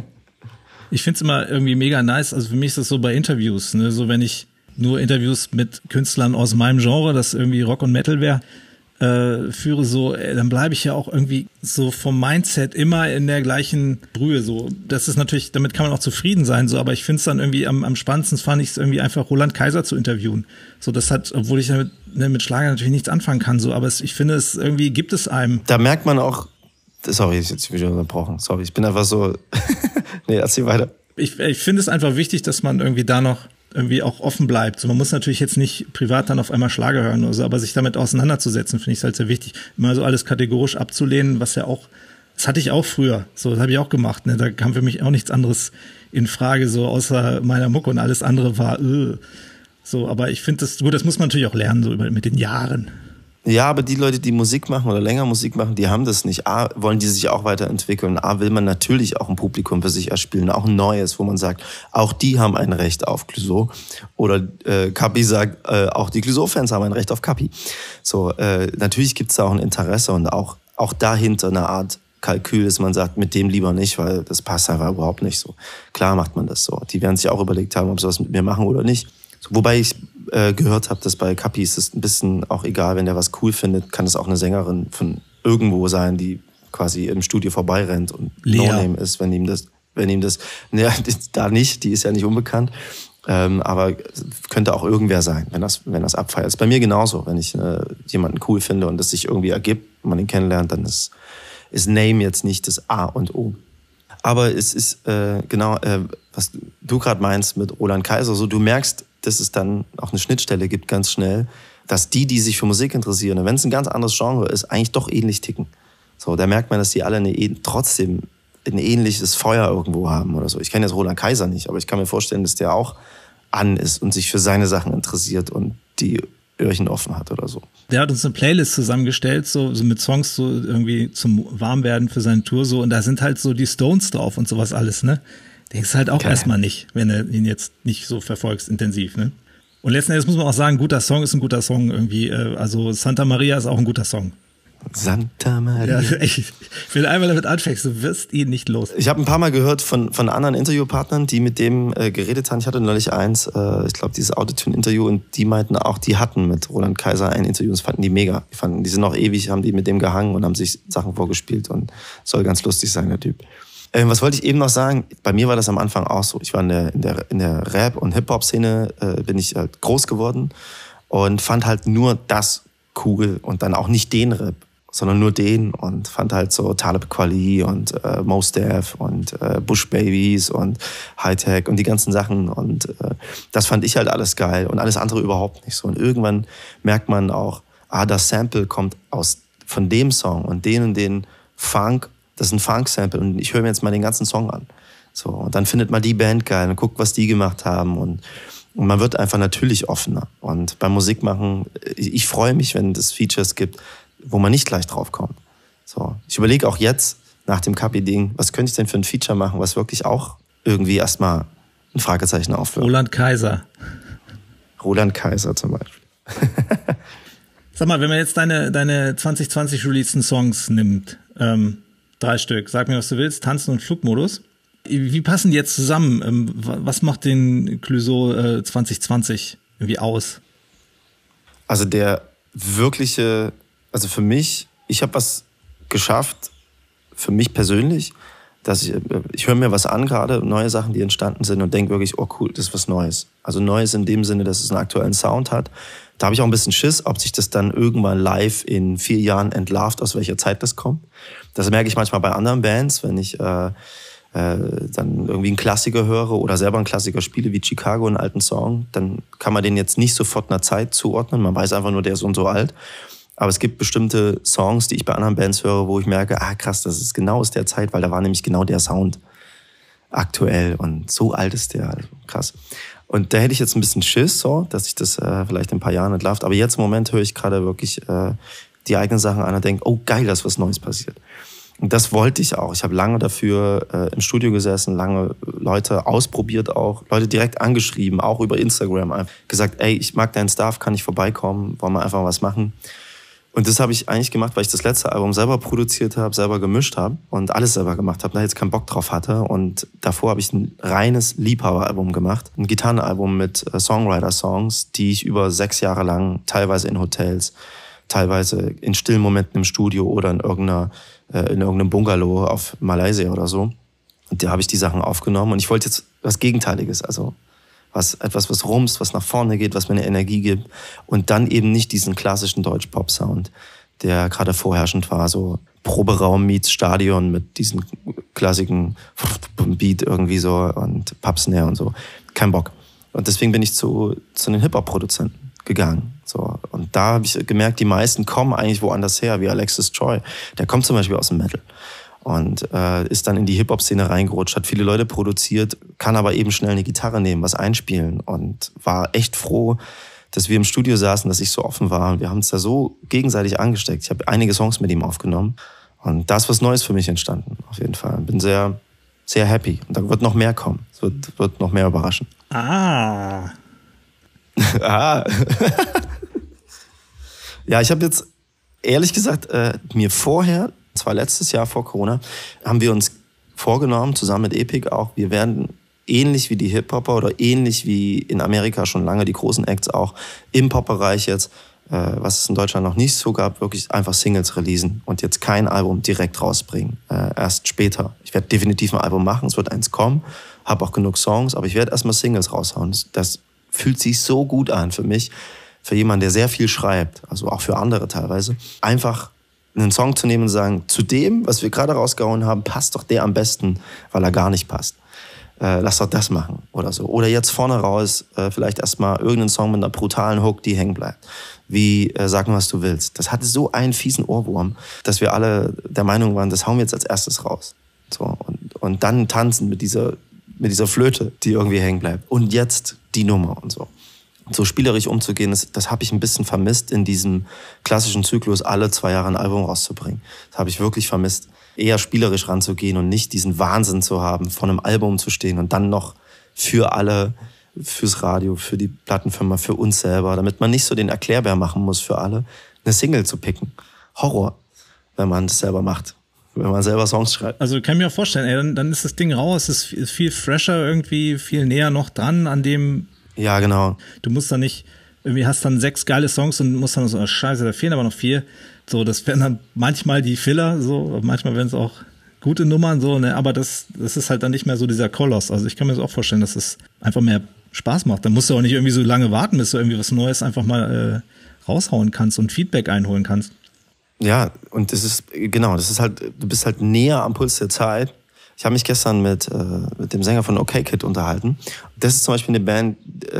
Ich find's immer irgendwie mega nice. Also für mich ist das so bei Interviews, ne? So wenn ich nur Interviews mit Künstlern aus meinem Genre, das irgendwie Rock und Metal wäre, führe, so, dann bleibe ich ja auch irgendwie so vom Mindset immer in der gleichen Brühe. So, das ist natürlich, damit kann man auch zufrieden sein, so, aber ich find's dann irgendwie am spannendsten fand ich es irgendwie einfach Roland Kaiser zu interviewen. So, das hat, obwohl ich damit mit Schlager natürlich nichts anfangen kann, so, aber ich finde es irgendwie gibt es einem. Da merkt man auch. Sorry, ich jetzt wieder unterbrochen. Sorry, ich bin einfach so. Nee, erzähl weiter. Ich finde es einfach wichtig, dass man irgendwie da noch irgendwie auch offen bleibt. So, man muss natürlich jetzt nicht privat dann auf einmal Schlager hören oder so, aber sich damit auseinanderzusetzen, finde ich halt sehr wichtig. Immer so alles kategorisch abzulehnen, was ja auch, das hatte ich auch früher. So, das habe ich auch gemacht. Ne? Da kam für mich auch nichts anderes in Frage, so außer meiner Mucke und alles andere war so. Aber ich finde das gut, das muss man natürlich auch lernen, so mit den Jahren. Ja, aber die Leute, die Musik machen oder länger Musik machen, die haben das nicht. A, wollen die sich auch weiterentwickeln. A, will man natürlich auch ein Publikum für sich erspielen, auch ein neues, wo man sagt, auch die haben ein Recht auf Clouseau. Oder Kapi sagt, auch die Clouseau-Fans haben ein Recht auf Kapi. So, natürlich gibt's da auch ein Interesse und auch dahinter eine Art Kalkül, dass man sagt, mit dem lieber nicht, weil das passt einfach überhaupt nicht so. Klar macht man das so. Die werden sich auch überlegt haben, ob sie was mit mir machen oder nicht. So, wobei ich gehört habe, dass bei Kapi ist es ein bisschen auch egal, wenn der was cool findet, kann es auch eine Sängerin von irgendwo sein, die quasi im Studio vorbeirennt und No-Name ist, wenn ihm das, ne, da nicht, die ist ja nicht unbekannt, aber könnte auch irgendwer sein, wenn das abfeiert. Ist bei mir genauso, wenn ich jemanden cool finde und das sich irgendwie ergibt, man ihn kennenlernt, dann ist Name jetzt nicht das A und O. Aber es ist was du gerade meinst mit Roland Kaiser, so du merkst, dass es dann auch eine Schnittstelle gibt ganz schnell, dass die sich für Musik interessieren, wenn es ein ganz anderes Genre ist, eigentlich doch ähnlich ticken. So, da merkt man, dass die alle trotzdem ein ähnliches Feuer irgendwo haben oder so. Ich kenne jetzt Roland Kaiser nicht, aber ich kann mir vorstellen, dass der auch an ist und sich für seine Sachen interessiert und die Öhrchen offen hat oder so. Der hat uns eine Playlist zusammengestellt, so mit Songs so irgendwie zum Warmwerden für seine Tour so und da sind halt so die Stones drauf und sowas alles, ne? Denkst halt auch erstmal nicht, wenn du ihn jetzt nicht so verfolgst intensiv, ne? Und letzten Endes muss man auch sagen, ein guter Song ist ein guter Song irgendwie. Also Santa Maria ist auch ein guter Song. Santa Maria. Ja, echt. Wenn du einmal damit anfängst, du wirst ihn nicht los. Ich habe ein paar Mal gehört von anderen Interviewpartnern, die mit dem geredet haben. Ich hatte neulich eins, ich glaube dieses Autotune-Interview und die meinten auch, die hatten mit Roland Kaiser ein Interview und das fanden die mega. Die sind auch ewig, haben die mit dem gehangen und haben sich Sachen vorgespielt und soll ganz lustig sein, der Typ. Was wollte ich eben noch sagen? Bei mir war das am Anfang auch so. Ich war in der Rap- und Hip-Hop-Szene, bin ich halt groß geworden und fand halt nur das cool und dann auch nicht den Rap, sondern nur den und fand halt so Talib Kweli und Mos Def und Bush Babies und Hightech und die ganzen Sachen und das fand ich halt alles geil und alles andere überhaupt nicht so. Und irgendwann merkt man auch, das Sample kommt von dem Song und den Funk. Das ist ein Funk-Sample und ich höre mir jetzt mal den ganzen Song an. So, und dann findet man die Band geil und guckt, was die gemacht haben und man wird einfach natürlich offener. Und beim Musikmachen, ich freue mich, wenn es Features gibt, wo man nicht gleich drauf kommt. So, ich überlege auch jetzt, nach dem Kapi-Ding, was könnte ich denn für ein Feature machen, was wirklich auch irgendwie erstmal ein Fragezeichen aufwirft. Roland Kaiser. Roland Kaiser zum Beispiel. Sag mal, wenn man jetzt deine 2020 releaseden Songs nimmt, 3 Stück, sag mir, was du willst, Tanzen und Flugmodus. Wie passen die jetzt zusammen? Was macht den Clouseau 2020 irgendwie aus? Also der wirkliche, also für mich, ich habe was geschafft, für mich persönlich, dass ich höre mir was an gerade, neue Sachen, die entstanden sind und denke wirklich, oh cool, das ist was Neues. Also Neues in dem Sinne, dass es einen aktuellen Sound hat. Da habe ich auch ein bisschen Schiss, ob sich das dann irgendwann live in 4 Jahren entlarvt, aus welcher Zeit das kommt. Das merke ich manchmal bei anderen Bands, wenn ich dann irgendwie einen Klassiker höre oder selber einen Klassiker spiele, wie Chicago, einen alten Song, dann kann man den jetzt nicht sofort einer Zeit zuordnen. Man weiß einfach nur, der ist so und so alt. Aber es gibt bestimmte Songs, die ich bei anderen Bands höre, wo ich merke, krass, das ist genau aus der Zeit, weil da war nämlich genau der Sound aktuell und so alt ist der, also krass. Und da hätte ich jetzt ein bisschen Schiss, so, dass sich das vielleicht in ein paar Jahren entlarvt. Aber jetzt im Moment höre ich gerade wirklich die eigenen Sachen an und denke, oh geil, da ist was Neues passiert. Und das wollte ich auch. Ich habe lange dafür im Studio gesessen, lange Leute ausprobiert auch, Leute direkt angeschrieben, auch über Instagram, gesagt, ey, ich mag deinen Stuff, kann ich vorbeikommen, wollen wir einfach was machen. Und das habe ich eigentlich gemacht, weil ich das letzte Album selber produziert habe, selber gemischt habe und alles selber gemacht habe, da jetzt keinen Bock drauf hatte. Und davor habe ich ein reines Liebhaberalbum gemacht, ein Gitarrenalbum mit Songwriter-Songs, die ich über 6 Jahre lang teilweise in Hotels, teilweise in stillen Momenten im Studio oder in irgendeinem Bungalow auf Malaysia oder so. Und da habe ich die Sachen aufgenommen und ich wollte jetzt was Gegenteiliges, also etwas, was rumst, was nach vorne geht, was mir eine Energie gibt und dann eben nicht diesen klassischen Deutsch-Pop-Sound, der gerade vorherrschend war, so Proberaum meets Stadion mit diesen klassischen Beat irgendwie so und Pub-Snare und so. Kein Bock. Und deswegen bin ich zu den Hip-Hop-Produzenten gegangen. So. Und da habe ich gemerkt, die meisten kommen eigentlich woanders her, wie Alexis Troy. Der kommt zum Beispiel aus dem Metal. Und ist dann in die Hip-Hop-Szene reingerutscht, hat viele Leute produziert, kann aber eben schnell eine Gitarre nehmen, was einspielen und war echt froh, dass wir im Studio saßen, dass ich so offen war. Und wir haben uns da so gegenseitig angesteckt. Ich habe einige Songs mit ihm aufgenommen und da ist was Neues für mich entstanden, auf jeden Fall. Bin sehr, sehr happy und da wird noch mehr kommen. Es wird noch mehr überraschen. Ah. Ja, ich habe jetzt ehrlich gesagt mir vorher, zwar letztes Jahr vor Corona, haben wir uns vorgenommen, zusammen mit Epic auch, wir werden ähnlich wie die Hip-Hopper oder ähnlich wie in Amerika schon lange die großen Acts auch im Pop-Bereich jetzt, was es in Deutschland noch nicht so gab, wirklich einfach Singles releasen und jetzt kein Album direkt rausbringen, erst später. Ich werde definitiv ein Album machen, es wird eins kommen, habe auch genug Songs, aber ich werde erstmal Singles raushauen. Das fühlt sich so gut an für mich, für jemanden, der sehr viel schreibt, also auch für andere teilweise, einfach einen Song zu nehmen und sagen, zu dem, was wir gerade rausgehauen haben, passt doch der am besten, weil er gar nicht passt. Lass doch das machen oder so. Oder jetzt vorne raus vielleicht erstmal irgendeinen Song mit einer brutalen Hook, die hängen bleibt. Wie Sag mir, was du willst. Das hatte so einen fiesen Ohrwurm, dass wir alle der Meinung waren, das hauen wir jetzt als erstes raus. So, und dann tanzen mit dieser Flöte, die irgendwie hängen bleibt. Und jetzt die Nummer und so. So spielerisch umzugehen, das habe ich ein bisschen vermisst in diesem klassischen Zyklus, alle 2 Jahre ein Album rauszubringen. Das habe ich wirklich vermisst. Eher spielerisch ranzugehen und nicht diesen Wahnsinn zu haben, vor einem Album zu stehen und dann noch für alle, fürs Radio, für die Plattenfirma, für uns selber, damit man nicht so den Erklärbär machen muss für alle, eine Single zu picken. Horror, wenn man das selber macht. Wenn man selber Songs schreibt. Also kann ich mir auch vorstellen, dann ist das Ding raus, ist viel fresher irgendwie, viel näher noch dran an dem. Ja, genau. Du musst dann nicht, irgendwie hast dann 6 geile Songs und musst dann so, scheiße, da fehlen aber noch 4. So, das wären dann manchmal die Filler, so, manchmal werden es auch gute Nummern, so, ne, aber das ist halt dann nicht mehr so dieser Koloss. Also ich kann mir das auch vorstellen, dass es einfach mehr Spaß macht. Dann musst du auch nicht irgendwie so lange warten, bis du irgendwie was Neues einfach mal raushauen kannst und Feedback einholen kannst. Ja, und das ist halt, du bist halt näher am Puls der Zeit. Ich habe mich gestern mit dem Sänger von OK Kid unterhalten. Das ist zum Beispiel eine Band,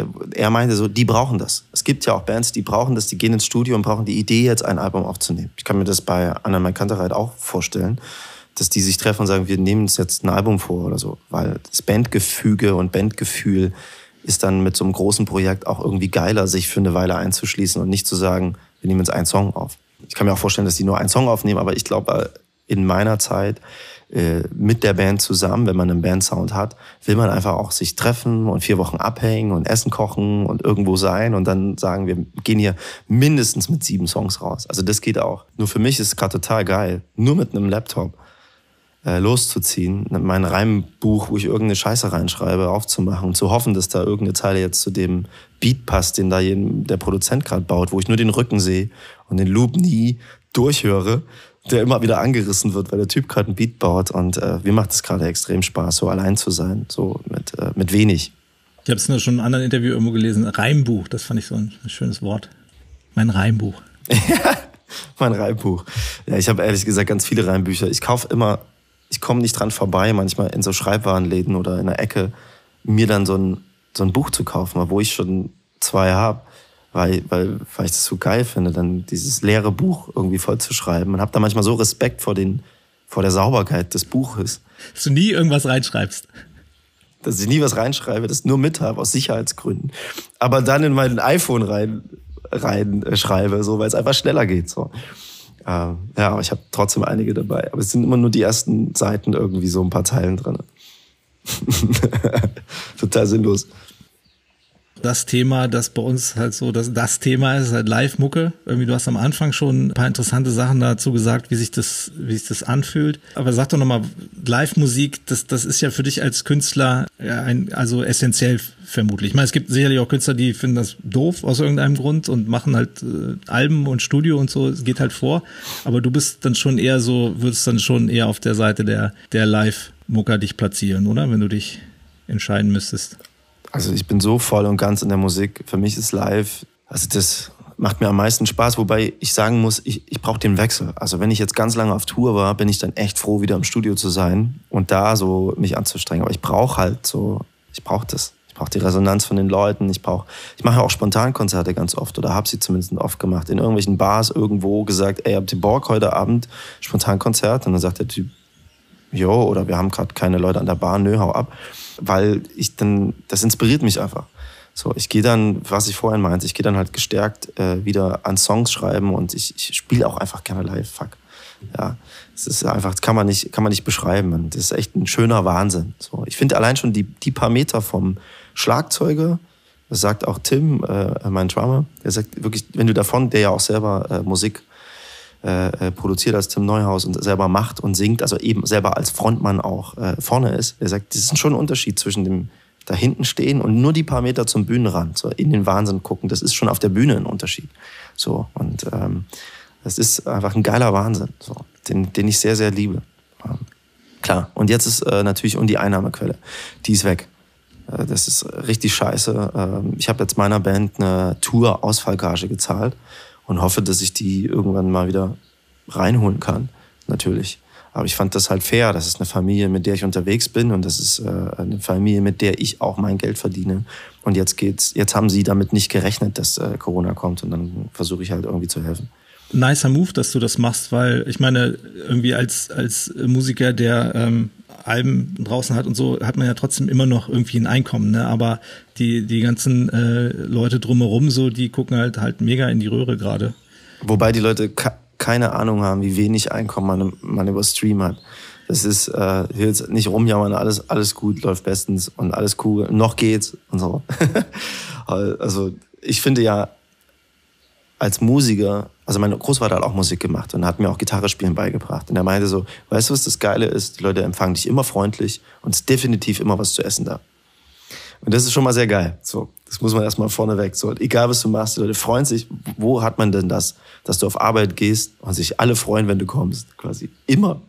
er meinte so, die brauchen das. Es gibt ja auch Bands, die brauchen das, die gehen ins Studio und brauchen die Idee, jetzt ein Album aufzunehmen. Ich kann mir das bei Anna Kantereit auch vorstellen, dass die sich treffen und sagen, wir nehmen uns jetzt ein Album vor oder so. Weil das Bandgefüge und Bandgefühl ist dann mit so einem großen Projekt auch irgendwie geiler, sich für eine Weile einzuschließen und nicht zu sagen, wir nehmen jetzt einen Song auf. Ich kann mir auch vorstellen, dass die nur einen Song aufnehmen, aber ich glaube, in meiner Zeit mit der Band zusammen, wenn man einen Bandsound hat, will man einfach auch sich treffen und 4 Wochen abhängen und Essen kochen und irgendwo sein und dann sagen, wir gehen hier mindestens mit 7 Songs raus. Also das geht auch. Nur für mich ist es gerade total geil, nur mit einem Laptop loszuziehen, mein Reimbuch, wo ich irgendeine Scheiße reinschreibe, aufzumachen und zu hoffen, dass da irgendeine Zeile jetzt zu dem Beat passt, den da der Produzent gerade baut, wo ich nur den Rücken sehe und den Loop nie durchhöre, der immer wieder angerissen wird, weil der Typ gerade einen Beat baut. Und mir macht es gerade extrem Spaß, so allein zu sein, so mit wenig. Ich habe es nur schon in einem anderen Interview irgendwo gelesen, Reimbuch, das fand ich so ein schönes Wort. Mein Reimbuch. Mein Reimbuch. Ja, ich habe ehrlich gesagt ganz viele Reimbücher. Ich komme nicht dran vorbei, manchmal in so Schreibwarenläden oder in der Ecke, mir dann so ein Buch zu kaufen, wo ich schon 2 habe, weil ich das so geil finde, dann dieses leere Buch irgendwie voll zu schreiben. Und habe da manchmal so Respekt vor der Sauberkeit des Buches. Dass du nie irgendwas reinschreibst. Dass ich nie was reinschreibe, das nur mit habe, aus Sicherheitsgründen. Aber dann in mein iPhone reinschreibe, so, weil es einfach schneller geht. So. Ja, aber ich habe trotzdem einige dabei. Aber es sind immer nur die ersten Seiten irgendwie so ein paar Zeilen drin. Total sinnlos. Das Thema, das bei uns halt so, das Thema ist halt Live-Mucke. Irgendwie, du hast am Anfang schon ein paar interessante Sachen dazu gesagt, wie sich das anfühlt. Aber sag doch nochmal, Live-Musik, das ist ja für dich als Künstler also essentiell vermutlich. Ich meine, es gibt sicherlich auch Künstler, die finden das doof aus irgendeinem Grund und machen halt Alben und Studio und so, es geht halt vor. Aber du bist dann schon eher so, würdest dann schon eher auf der Seite der Live-Mucker dich platzieren, oder? Wenn du dich entscheiden müsstest. Also ich bin so voll und ganz in der Musik. Für mich ist live, also das macht mir am meisten Spaß, wobei ich sagen muss, ich brauche den Wechsel. Also wenn ich jetzt ganz lange auf Tour war, bin ich dann echt froh, wieder im Studio zu sein und da so mich anzustrengen. Aber ich brauche das. Ich brauche die Resonanz von den Leuten. Ich mache auch Spontankonzerte ganz oft oder habe sie zumindest oft gemacht. In irgendwelchen Bars irgendwo gesagt, ey, habt ihr Bock heute Abend Spontankonzert? Und dann sagt der Typ, jo, oder wir haben gerade keine Leute an der Bar, nö, hau ab. Weil das inspiriert mich einfach. So, ich gehe dann, was ich vorhin meinte, ich gehe dann halt gestärkt wieder an Songs schreiben und ich spiele auch einfach gerne live, fuck. Ja, es ist einfach, das kann man nicht beschreiben. Das ist echt ein schöner Wahnsinn. So, ich finde allein schon die paar Meter vom Schlagzeuger, das sagt auch Tim, mein Drummer, der sagt wirklich, wenn du davon, der ja auch selber Musik produziert als Tim Neuhaus und selber macht und singt, also eben selber als Frontmann auch vorne ist. Er sagt, das ist schon ein Unterschied zwischen dem da hinten stehen und nur die paar Meter zum Bühnenrand, so in den Wahnsinn gucken. Das ist schon auf der Bühne ein Unterschied. So, und das ist einfach ein geiler Wahnsinn, so, den ich sehr, sehr liebe. Klar, und jetzt ist natürlich die Einnahmequelle. Die ist weg. Das ist richtig scheiße. Ich habe jetzt meiner Band eine Tour-Ausfallgage gezahlt und hoffe, dass ich die irgendwann mal wieder reinholen kann, natürlich. Aber ich fand das halt fair. Das ist eine Familie, mit der ich unterwegs bin und das ist eine Familie, mit der ich auch mein Geld verdiene. Und jetzt haben sie damit nicht gerechnet, dass Corona kommt und dann versuche ich halt irgendwie zu helfen. Nicer Move, dass du das machst, weil ich meine, irgendwie als Musiker, der Alben draußen hat und so, hat man ja trotzdem immer noch irgendwie ein Einkommen, ne? Aber die ganzen Leute drumherum so, die gucken halt mega in die Röhre gerade. Wobei die Leute keine Ahnung haben, wie wenig Einkommen man über Stream hat. Das ist hier jetzt nicht rumjammern, alles gut, läuft bestens und alles cool, noch geht's und so. Also ich finde ja, als Musiker, also mein Großvater hat auch Musik gemacht und hat mir auch Gitarre spielen beigebracht. Und er meinte so, weißt du, was das Geile ist? Die Leute empfangen dich immer freundlich und es ist definitiv immer was zu essen da. Und das ist schon mal sehr geil. So, das muss man erstmal vorneweg. So, egal was du machst, die Leute freuen sich. Wo hat man denn das, dass du auf Arbeit gehst und sich alle freuen, wenn du kommst? Quasi immer.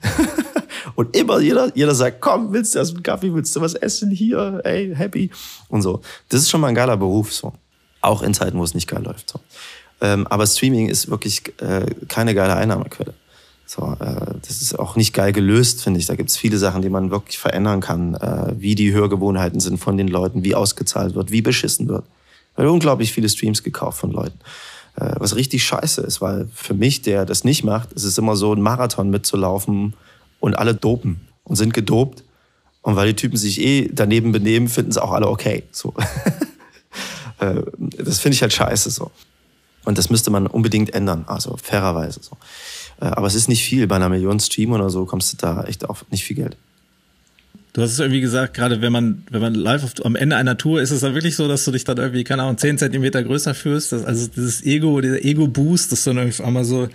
Und immer jeder sagt, komm, willst du einen Kaffee, willst du was essen hier? Ey, happy. Und so. Das ist schon mal ein geiler Beruf. So. Auch in Zeiten, wo es nicht geil läuft. So. Aber Streaming ist wirklich keine geile Einnahmequelle. So, das ist auch nicht geil gelöst, finde ich. Da gibt es viele Sachen, die man wirklich verändern kann. Wie die Hörgewohnheiten sind von den Leuten, wie ausgezahlt wird, wie beschissen wird. Weil unglaublich viele Streams gekauft von Leuten. Was richtig scheiße ist, weil für mich, der das nicht macht, ist es immer so, ein Marathon mitzulaufen und alle dopen und sind gedopt. Und weil die Typen sich daneben benehmen, finden sie auch alle okay. So. Das finde ich halt scheiße so. Und das müsste man unbedingt ändern, also fairerweise so. Aber es ist nicht viel. Bei einer Million Stream oder so kommst du da echt auf nicht viel Geld. Du hast es irgendwie gesagt, gerade wenn man live am Ende einer Tour ist es dann wirklich so, dass du dich dann irgendwie, keine Ahnung, 10 Zentimeter größer fühlst. Also dieses dieser Ego-Boost, dass du dann irgendwie einmal so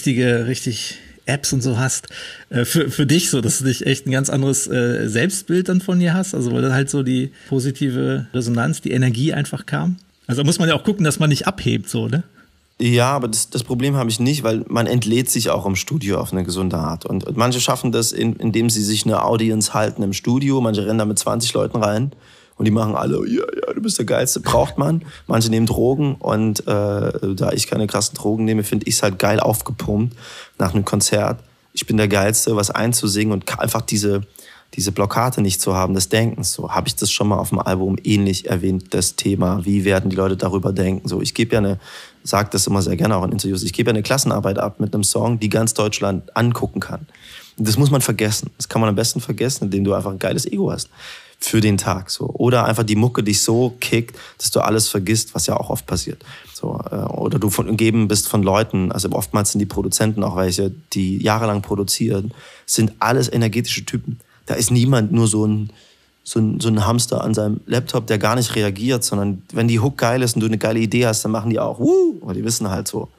richtig Apps und so hast. Für dich so, dass du dich echt ein ganz anderes Selbstbild dann von dir hast. Also weil dann halt so die positive Resonanz, die Energie einfach kam. Also da muss man ja auch gucken, dass man nicht abhebt, so, ne? Ja, aber das Problem habe ich nicht, weil man entlädt sich auch im Studio auf eine gesunde Art. Und manche schaffen das, indem sie sich eine Audience halten im Studio. Manche rennen da mit 20 Leuten rein und die machen alle, ja, du bist der Geilste, braucht man. Manche nehmen Drogen und da ich keine krassen Drogen nehme, finde ich es halt geil aufgepumpt nach einem Konzert. Ich bin der Geilste, was einzusingen und einfach diese Blockade nicht zu haben, des Denkens. So habe ich das schon mal auf dem Album ähnlich erwähnt, das Thema, wie werden die Leute darüber denken. So, ich gebe ja sage das immer sehr gerne auch in Interviews, ich gebe ja eine Klassenarbeit ab mit einem Song, die ganz Deutschland angucken kann. Und das muss man vergessen. Das kann man am besten vergessen, indem du einfach ein geiles Ego hast für den Tag. So. Oder einfach die Mucke dich so kickt, dass du alles vergisst, was ja auch oft passiert. So, oder du umgeben bist von Leuten, also oftmals sind die Produzenten auch welche, die jahrelang produzieren, sind alles energetische Typen. Da ist niemand nur so ein Hamster an seinem Laptop, der gar nicht reagiert, sondern wenn die Hook geil ist und du eine geile Idee hast, dann machen die auch, oder die wissen halt so,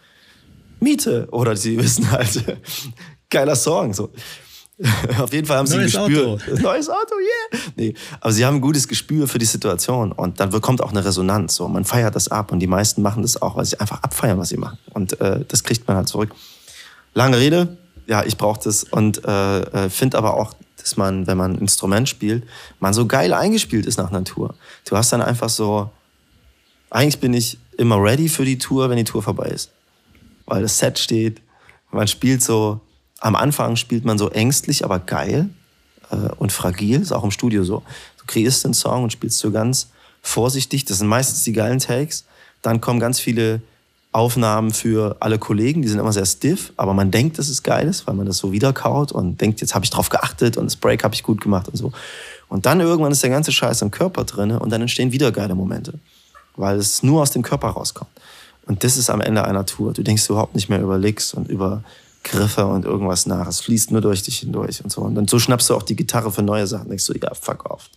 Miete, oder sie wissen halt, geiler Song, so. Auf jeden Fall haben sie ein Gespür. Auto. Neues Auto, yeah! Nee, aber sie haben ein gutes Gespür für die Situation und dann kommt auch eine Resonanz, so. Man feiert das ab und die meisten machen das auch, weil sie einfach abfeiern, was sie machen. Und das kriegt man halt zurück. Lange Rede, ja, ich brauche das und finde aber auch, dass man, wenn man ein Instrument spielt, man so geil eingespielt ist nach einer Tour. Du hast dann einfach so, eigentlich bin ich immer ready für die Tour, wenn die Tour vorbei ist. Weil das Set steht, man spielt so, am Anfang spielt man so ängstlich, aber geil und fragil, ist auch im Studio so. Du kreierst den Song und spielst so ganz vorsichtig, das sind meistens die geilen Takes, dann kommen ganz viele Aufnahmen für alle Kollegen, die sind immer sehr stiff, aber man denkt, dass es geil ist, weil man das so wiederkaut und denkt, jetzt habe ich drauf geachtet und das Break habe ich gut gemacht und so. Und dann irgendwann ist der ganze Scheiß im Körper drin und dann entstehen wieder geile Momente, weil es nur aus dem Körper rauskommt. Und das ist am Ende einer Tour. Du denkst überhaupt nicht mehr über Licks und über Griffe und irgendwas nach. Es fließt nur durch dich hindurch und so. Und dann so schnappst du auch die Gitarre für neue Sachen. Denkst du, ja, fuck off.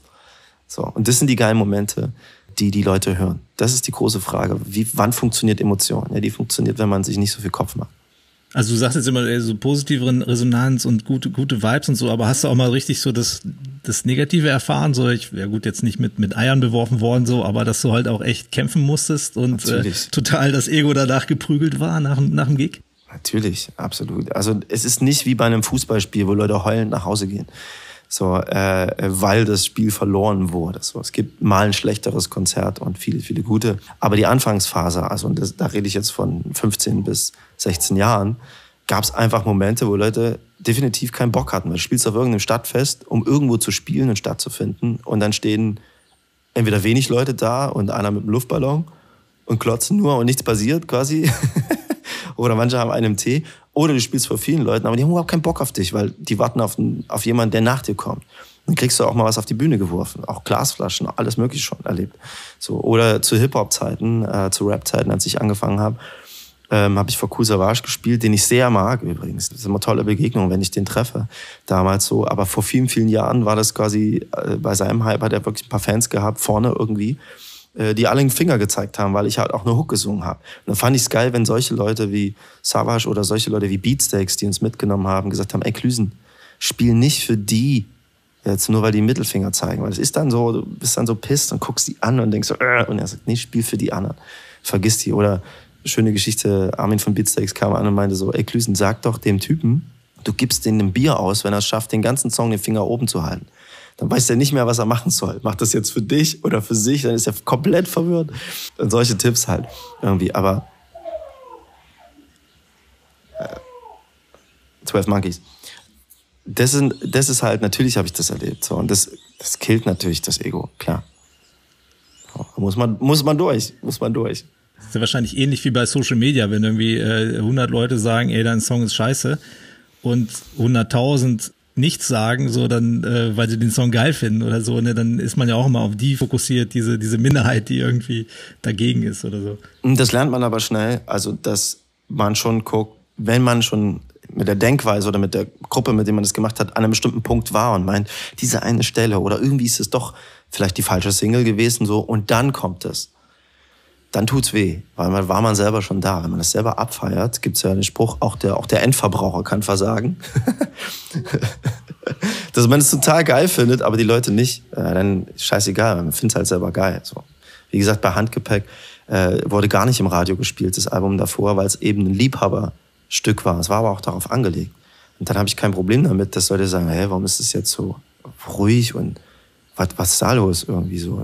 So. Und das sind die geilen Momente, die Leute hören. Das ist die große Frage. Wann funktioniert Emotion? Ja, die funktioniert, wenn man sich nicht so viel Kopf macht. Also du sagst jetzt immer so positive Resonanz und gute Vibes und so, aber hast du auch mal richtig so das Negative erfahren? So, jetzt nicht mit Eiern beworfen worden, so, aber dass du halt auch echt kämpfen musstest und total das Ego danach geprügelt war nach dem Gig? Natürlich, absolut. Also es ist nicht wie bei einem Fußballspiel, wo Leute heulend nach Hause gehen. So, weil das Spiel verloren wurde. So, es gibt mal ein schlechteres Konzert und viele, viele gute. Aber die Anfangsphase, also da rede ich jetzt von 15 bis 16 Jahren, gab es einfach Momente, wo Leute definitiv keinen Bock hatten. Weil du spielst auf irgendeinem Stadtfest, um irgendwo zu spielen und stattzufinden. Und dann stehen entweder wenig Leute da und einer mit einem Luftballon und klotzen nur und nichts passiert quasi. Oder manche haben einen im Tee. Oder du spielst vor vielen Leuten, aber die haben überhaupt keinen Bock auf dich, weil die warten auf jemanden, der nach dir kommt. Dann kriegst du auch mal was auf die Bühne geworfen. Auch Glasflaschen, alles Mögliche schon erlebt. So, oder zu Hip-Hop-Zeiten, zu Rap-Zeiten, als ich angefangen habe, habe ich vor Kool Savas gespielt, den ich sehr mag übrigens. Das ist immer eine tolle Begegnung, wenn ich den treffe. Damals so. Aber vor vielen, vielen Jahren war das quasi, bei seinem Hype hat er wirklich ein paar Fans gehabt, vorne irgendwie, die alle einen Finger gezeigt haben, weil ich halt auch eine Hook gesungen habe. Und dann fand ich es geil, wenn solche Leute wie Savas oder solche Leute wie Beatsteaks, die uns mitgenommen haben, gesagt haben, ey Klüsen, spiel nicht für die, jetzt nur weil die Mittelfinger zeigen. Weil es ist dann so, du bist dann so pisst und guckst die an und denkst so, und er sagt, nee, spiel für die anderen. Vergiss die. Oder schöne Geschichte, Armin von Beatsteaks kam an und meinte so, ey Klüsen, sag doch dem Typen, du gibst denen ein Bier aus, wenn er es schafft, den ganzen Song den Finger oben zu halten. Dann weiß er nicht mehr, was er machen soll. Macht das jetzt für dich oder für sich, dann ist er komplett verwirrt. Und solche Tipps halt irgendwie. Aber 12 Monkeys. Das ist halt, natürlich habe ich das erlebt. So. Und das killt natürlich das Ego, klar. Muss man durch. Das ist ja wahrscheinlich ähnlich wie bei Social Media, wenn irgendwie 100 Leute sagen, ey, dein Song ist scheiße und 100.000 nichts sagen, so dann, weil sie den Song geil finden oder so, ne, dann ist man ja auch immer auf die fokussiert, diese Minderheit, die irgendwie dagegen ist oder so. Das lernt man aber schnell, also dass man schon guckt, wenn man schon mit der Denkweise oder mit der Gruppe, mit der man das gemacht hat, an einem bestimmten Punkt war und meint, diese eine Stelle oder irgendwie ist es doch vielleicht die falsche Single gewesen, so, und dann kommt es. Dann tut's weh, weil war man selber schon da. Wenn man das selber abfeiert, gibt's ja den Spruch, auch der Endverbraucher kann versagen. Dass man es total geil findet, aber die Leute nicht. Dann scheißegal, man findet es halt selber geil. So. Wie gesagt, bei Handgepäck wurde gar nicht im Radio gespielt, das Album davor, weil es eben ein Liebhaberstück war. Es war aber auch darauf angelegt. Und dann habe ich kein Problem damit, dass Leute sagen, hey, warum ist das jetzt so ruhig und was ist da los irgendwie so?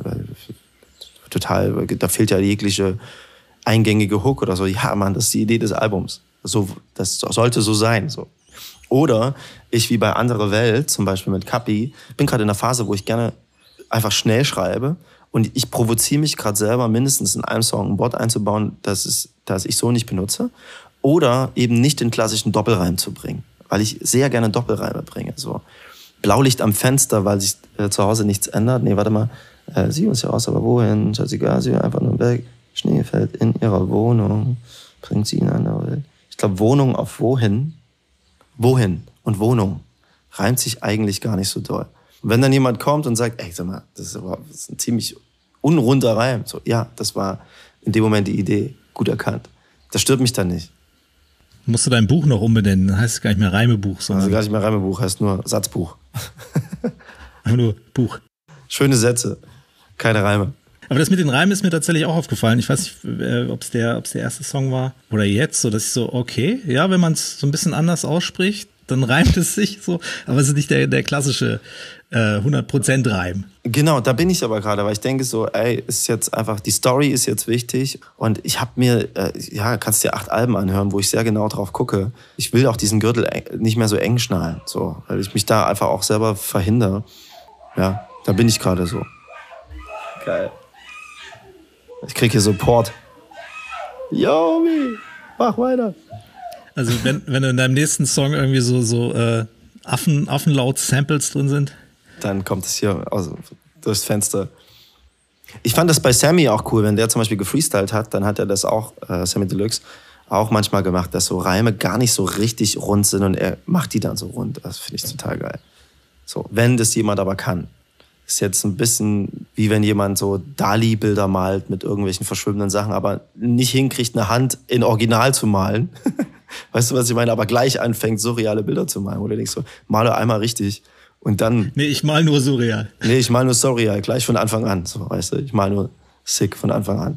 Total, da fehlt ja jegliche eingängige Hook oder so. Ja, Mann, das ist die Idee des Albums. So, das sollte so sein. So. Oder ich wie bei Andere Welt, zum Beispiel mit Kapi, bin gerade in einer Phase, wo ich gerne einfach schnell schreibe und ich provoziere mich gerade selber, mindestens in einem Song ein Wort einzubauen, das ich so nicht benutze. Oder eben nicht den klassischen Doppelreim zu bringen, weil ich sehr gerne Doppelreime bringe. So. Blaulicht am Fenster, weil sich zu Hause nichts ändert. Nee, warte mal. Sie uns ja aus, aber wohin? Scheißegal, sie einfach nur weg. Schnee fällt in ihrer Wohnung. Bringt sie in eine Welt. Ich glaube, Wohnung auf wohin? Wohin und Wohnung reimt sich eigentlich gar nicht so doll. Und wenn dann jemand kommt und sagt, ey, sag mal, das ist ein ziemlich unrunder Reim. So, ja, das war in dem Moment die Idee. Gut erkannt. Das stört mich dann nicht. Musst du dein Buch noch umbenennen? Dann heißt es gar nicht mehr Reimebuch, sondern... Also gar nicht mehr Reimebuch, heißt nur Satzbuch. Einfach nur Buch. Schöne Sätze. Keine Reime. Aber das mit den Reimen ist mir tatsächlich auch aufgefallen. Ich weiß nicht, ob es der erste Song war oder jetzt, so dass ich so, okay, ja, wenn man es so ein bisschen anders ausspricht, dann reimt es sich so, aber es ist nicht der klassische 100% Reim. Genau, da bin ich aber gerade, weil ich denke so, ey, ist jetzt einfach, die Story ist jetzt wichtig und ich habe mir, kannst dir 8 Alben anhören, wo ich sehr genau drauf gucke. Ich will auch diesen Gürtel nicht mehr so eng schnallen, so, weil ich mich da einfach auch selber verhindere. Ja, da bin ich gerade so. Geil. Ich krieg hier Support. Yo, mach weiter. Also wenn in deinem nächsten Song irgendwie so Affenlaut-Samples drin sind? Dann kommt es hier durchs Fenster. Ich fand das bei Sammy auch cool, wenn der zum Beispiel gefreestylt hat, dann hat er das auch, Sammy Deluxe, auch manchmal gemacht, dass so Reime gar nicht so richtig rund sind und er macht die dann so rund. Das finde ich total geil. So, wenn das jemand aber kann. Ist jetzt ein bisschen wie wenn jemand so Dali-Bilder malt mit irgendwelchen verschwimmenden Sachen, aber nicht hinkriegt, eine Hand in Original zu malen. Weißt du, was ich meine? Aber gleich anfängt, surreale Bilder zu malen. Wo du denkst so, male einmal richtig und dann... Nee, ich mal nur surreal. Nee, ich mal nur surreal, gleich von Anfang an. So, weißt du, ich mal nur sick von Anfang an.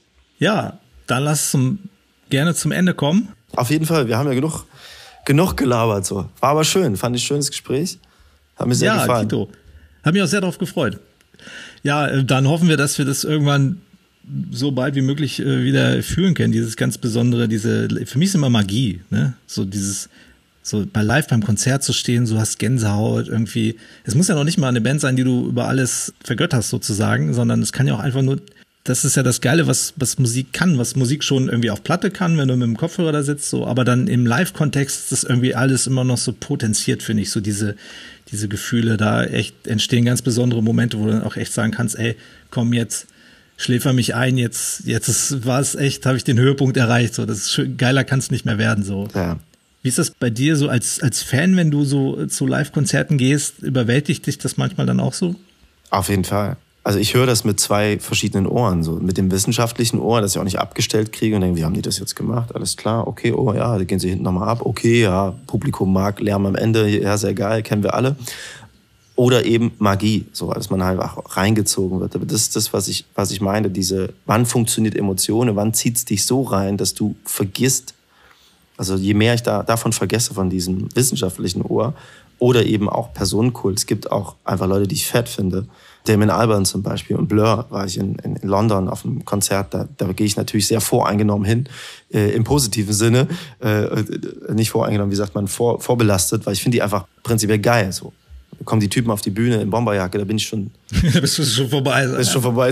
Ja, dann lass gerne zum Ende kommen. Auf jeden Fall, wir haben ja genug gelabert. So. War aber schön, fand ich ein schönes Gespräch. Hat mir sehr gefallen. Tito. Hat mich auch sehr darauf gefreut. Ja, dann hoffen wir, dass wir das irgendwann so bald wie möglich wieder fühlen können. Dieses ganz Besondere, für mich ist immer Magie, ne? So dieses, so beim Konzert zu stehen, so hast Gänsehaut irgendwie. Es muss ja noch nicht mal eine Band sein, die du über alles vergötterst sozusagen, sondern es kann ja auch einfach nur, das ist ja das Geile, was Musik kann, was Musik schon irgendwie auf Platte kann, wenn du mit dem Kopfhörer da sitzt, so, aber dann im Live-Kontext ist das irgendwie alles immer noch so potenziert, finde ich, so diese Gefühle, da echt entstehen ganz besondere Momente, wo du dann auch echt sagen kannst, ey, komm jetzt, schläfer mich ein, jetzt war es echt, habe ich den Höhepunkt erreicht, so, das ist schön, geiler kann es nicht mehr werden, so. Ja. Wie ist das bei dir so als Fan, wenn du so zu Live-Konzerten gehst, überwältigt dich das manchmal dann auch so? Auf jeden Fall. Also ich höre das mit 2 verschiedenen Ohren, so mit dem wissenschaftlichen Ohr, das ich auch nicht abgestellt kriege und denke, wie haben die das jetzt gemacht? Alles klar, okay, oh ja, da gehen sie hinten nochmal ab, okay, ja, Publikum mag Lärm am Ende, ja, sehr geil, kennen wir alle. Oder eben Magie, so, dass man halt auch reingezogen wird. Aber das ist das, was ich meine, wann funktioniert Emotionen, wann zieht es dich so rein, dass du vergisst, also je mehr ich davon vergesse, von diesem wissenschaftlichen Ohr, oder eben auch Personenkult. Es gibt auch einfach Leute, die ich fett finde. Damon Albarn zum Beispiel und Blur war ich in London auf einem Konzert. Da gehe ich natürlich sehr voreingenommen hin, im positiven Sinne. Nicht voreingenommen, wie sagt man, vorbelastet, weil ich finde die einfach prinzipiell geil. So. Da kommen die Typen auf die Bühne in Bomberjacke, da bin ich schon... Da bist du schon vorbei. Bist schon vorbei.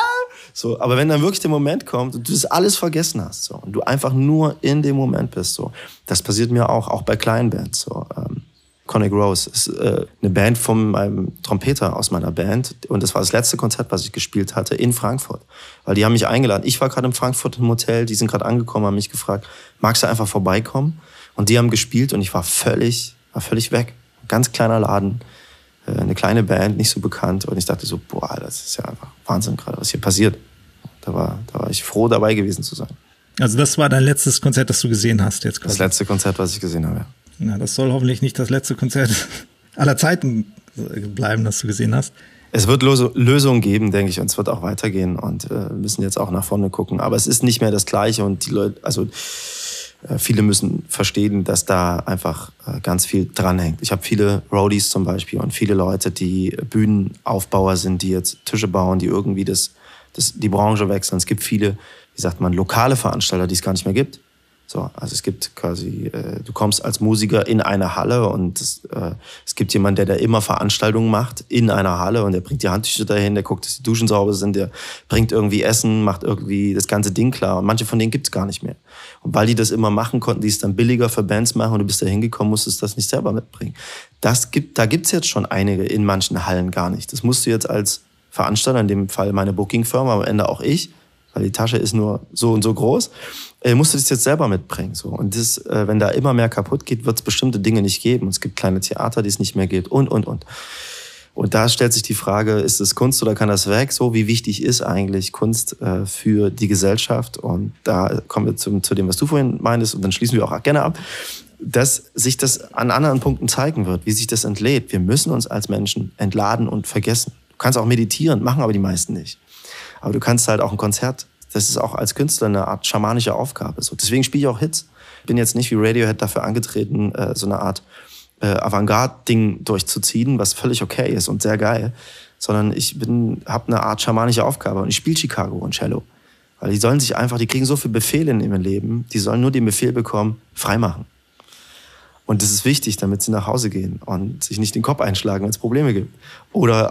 So, aber wenn dann wirklich der Moment kommt und du das alles vergessen hast so, und du einfach nur in dem Moment bist, so, das passiert mir auch bei kleinen Bands. So, Conic Rose. Das ist eine Band von meinem Trompeter aus meiner Band. Und das war das letzte Konzert, was ich gespielt hatte in Frankfurt. Weil die haben mich eingeladen. Ich war gerade in Frankfurt im Hotel, die sind gerade angekommen, haben mich gefragt, magst du einfach vorbeikommen? Und die haben gespielt und ich war völlig weg. Ganz kleiner Laden, eine kleine Band, nicht so bekannt. Und ich dachte so, boah, das ist ja einfach Wahnsinn gerade, was hier passiert. Da war ich froh, dabei gewesen zu sein. Also das war dein letztes Konzert, das du gesehen hast jetzt quasi? Das letzte Konzert, was ich gesehen habe, ja. Na, das soll hoffentlich nicht das letzte Konzert aller Zeiten bleiben, das du gesehen hast. Es wird Lösungen geben, denke ich, und es wird auch weitergehen und wir müssen jetzt auch nach vorne gucken. Aber es ist nicht mehr das Gleiche und die Leute, viele müssen verstehen, dass da einfach ganz viel dranhängt. Ich habe viele Roadies zum Beispiel und viele Leute, die Bühnenaufbauer sind, die jetzt Tische bauen, die irgendwie die Branche wechseln. Es gibt viele, wie sagt man, lokale Veranstalter, die es gar nicht mehr gibt. So, also es gibt quasi, du kommst als Musiker in eine Halle und es gibt jemanden, der da immer Veranstaltungen macht in einer Halle und der bringt die Handtücher dahin, der guckt, dass die Duschen sauber sind, der bringt irgendwie Essen, macht irgendwie das ganze Ding klar und manche von denen gibt's gar nicht mehr. Und weil die das immer machen, konnten die es dann billiger für Bands machen und du bist da hingekommen, musstest das nicht selber mitbringen. Da gibt's jetzt schon einige in manchen Hallen gar nicht. Das musst du jetzt als Veranstalter, in dem Fall meine Booking-Firma, am Ende auch ich, weil die Tasche ist nur so und so groß, musst du das jetzt selber mitbringen. So. Und das, wenn da immer mehr kaputt geht, wird es bestimmte Dinge nicht geben. Und es gibt kleine Theater, die es nicht mehr gibt und. Und da stellt sich die Frage, ist es Kunst oder kann das weg? So, wie wichtig ist eigentlich Kunst für die Gesellschaft? Und da kommen wir zu dem, was du vorhin meintest, und dann schließen wir auch gerne ab, dass sich das an anderen Punkten zeigen wird, wie sich das entlädt. Wir müssen uns als Menschen entladen und vergessen. Du kannst auch meditieren, machen aber die meisten nicht. Aber du kannst halt auch ein Konzert, das ist auch als Künstler eine Art schamanische Aufgabe. So, deswegen spiele ich auch Hits. Ich bin jetzt nicht wie Radiohead dafür angetreten, so eine Art Avantgarde-Ding durchzuziehen, was völlig okay ist und sehr geil, sondern ich habe eine Art schamanische Aufgabe und ich spiele Chicago und Cello. Weil die kriegen so viele Befehle in ihrem Leben, die sollen nur den Befehl bekommen, freimachen. Und das ist wichtig, damit sie nach Hause gehen und sich nicht den Kopf einschlagen, wenn es Probleme gibt. Oder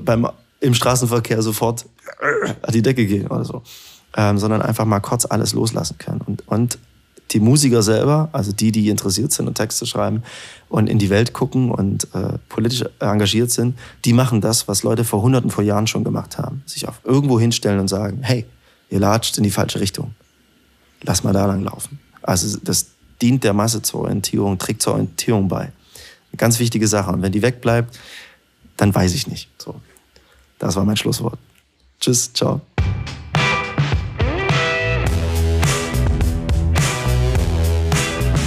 im Straßenverkehr sofort an die Decke gehen oder so. Sondern einfach mal kurz alles loslassen können. Und die Musiker selber, also die interessiert sind und Texte schreiben und in die Welt gucken und politisch engagiert sind, die machen das, was Leute vor Hunderten von Jahren schon gemacht haben. Sich auf irgendwo hinstellen und sagen, hey, ihr latscht in die falsche Richtung. Lass mal da lang laufen. Also das dient der Masse zur Orientierung, trägt zur Orientierung bei. Eine ganz wichtige Sache. Und wenn die wegbleibt, dann weiß ich nicht. So. Das war mein Schlusswort. Tschüss, ciao.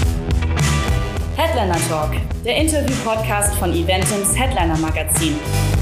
Headliner Talk, der Interview-Podcast von Eventums Headliner Magazin.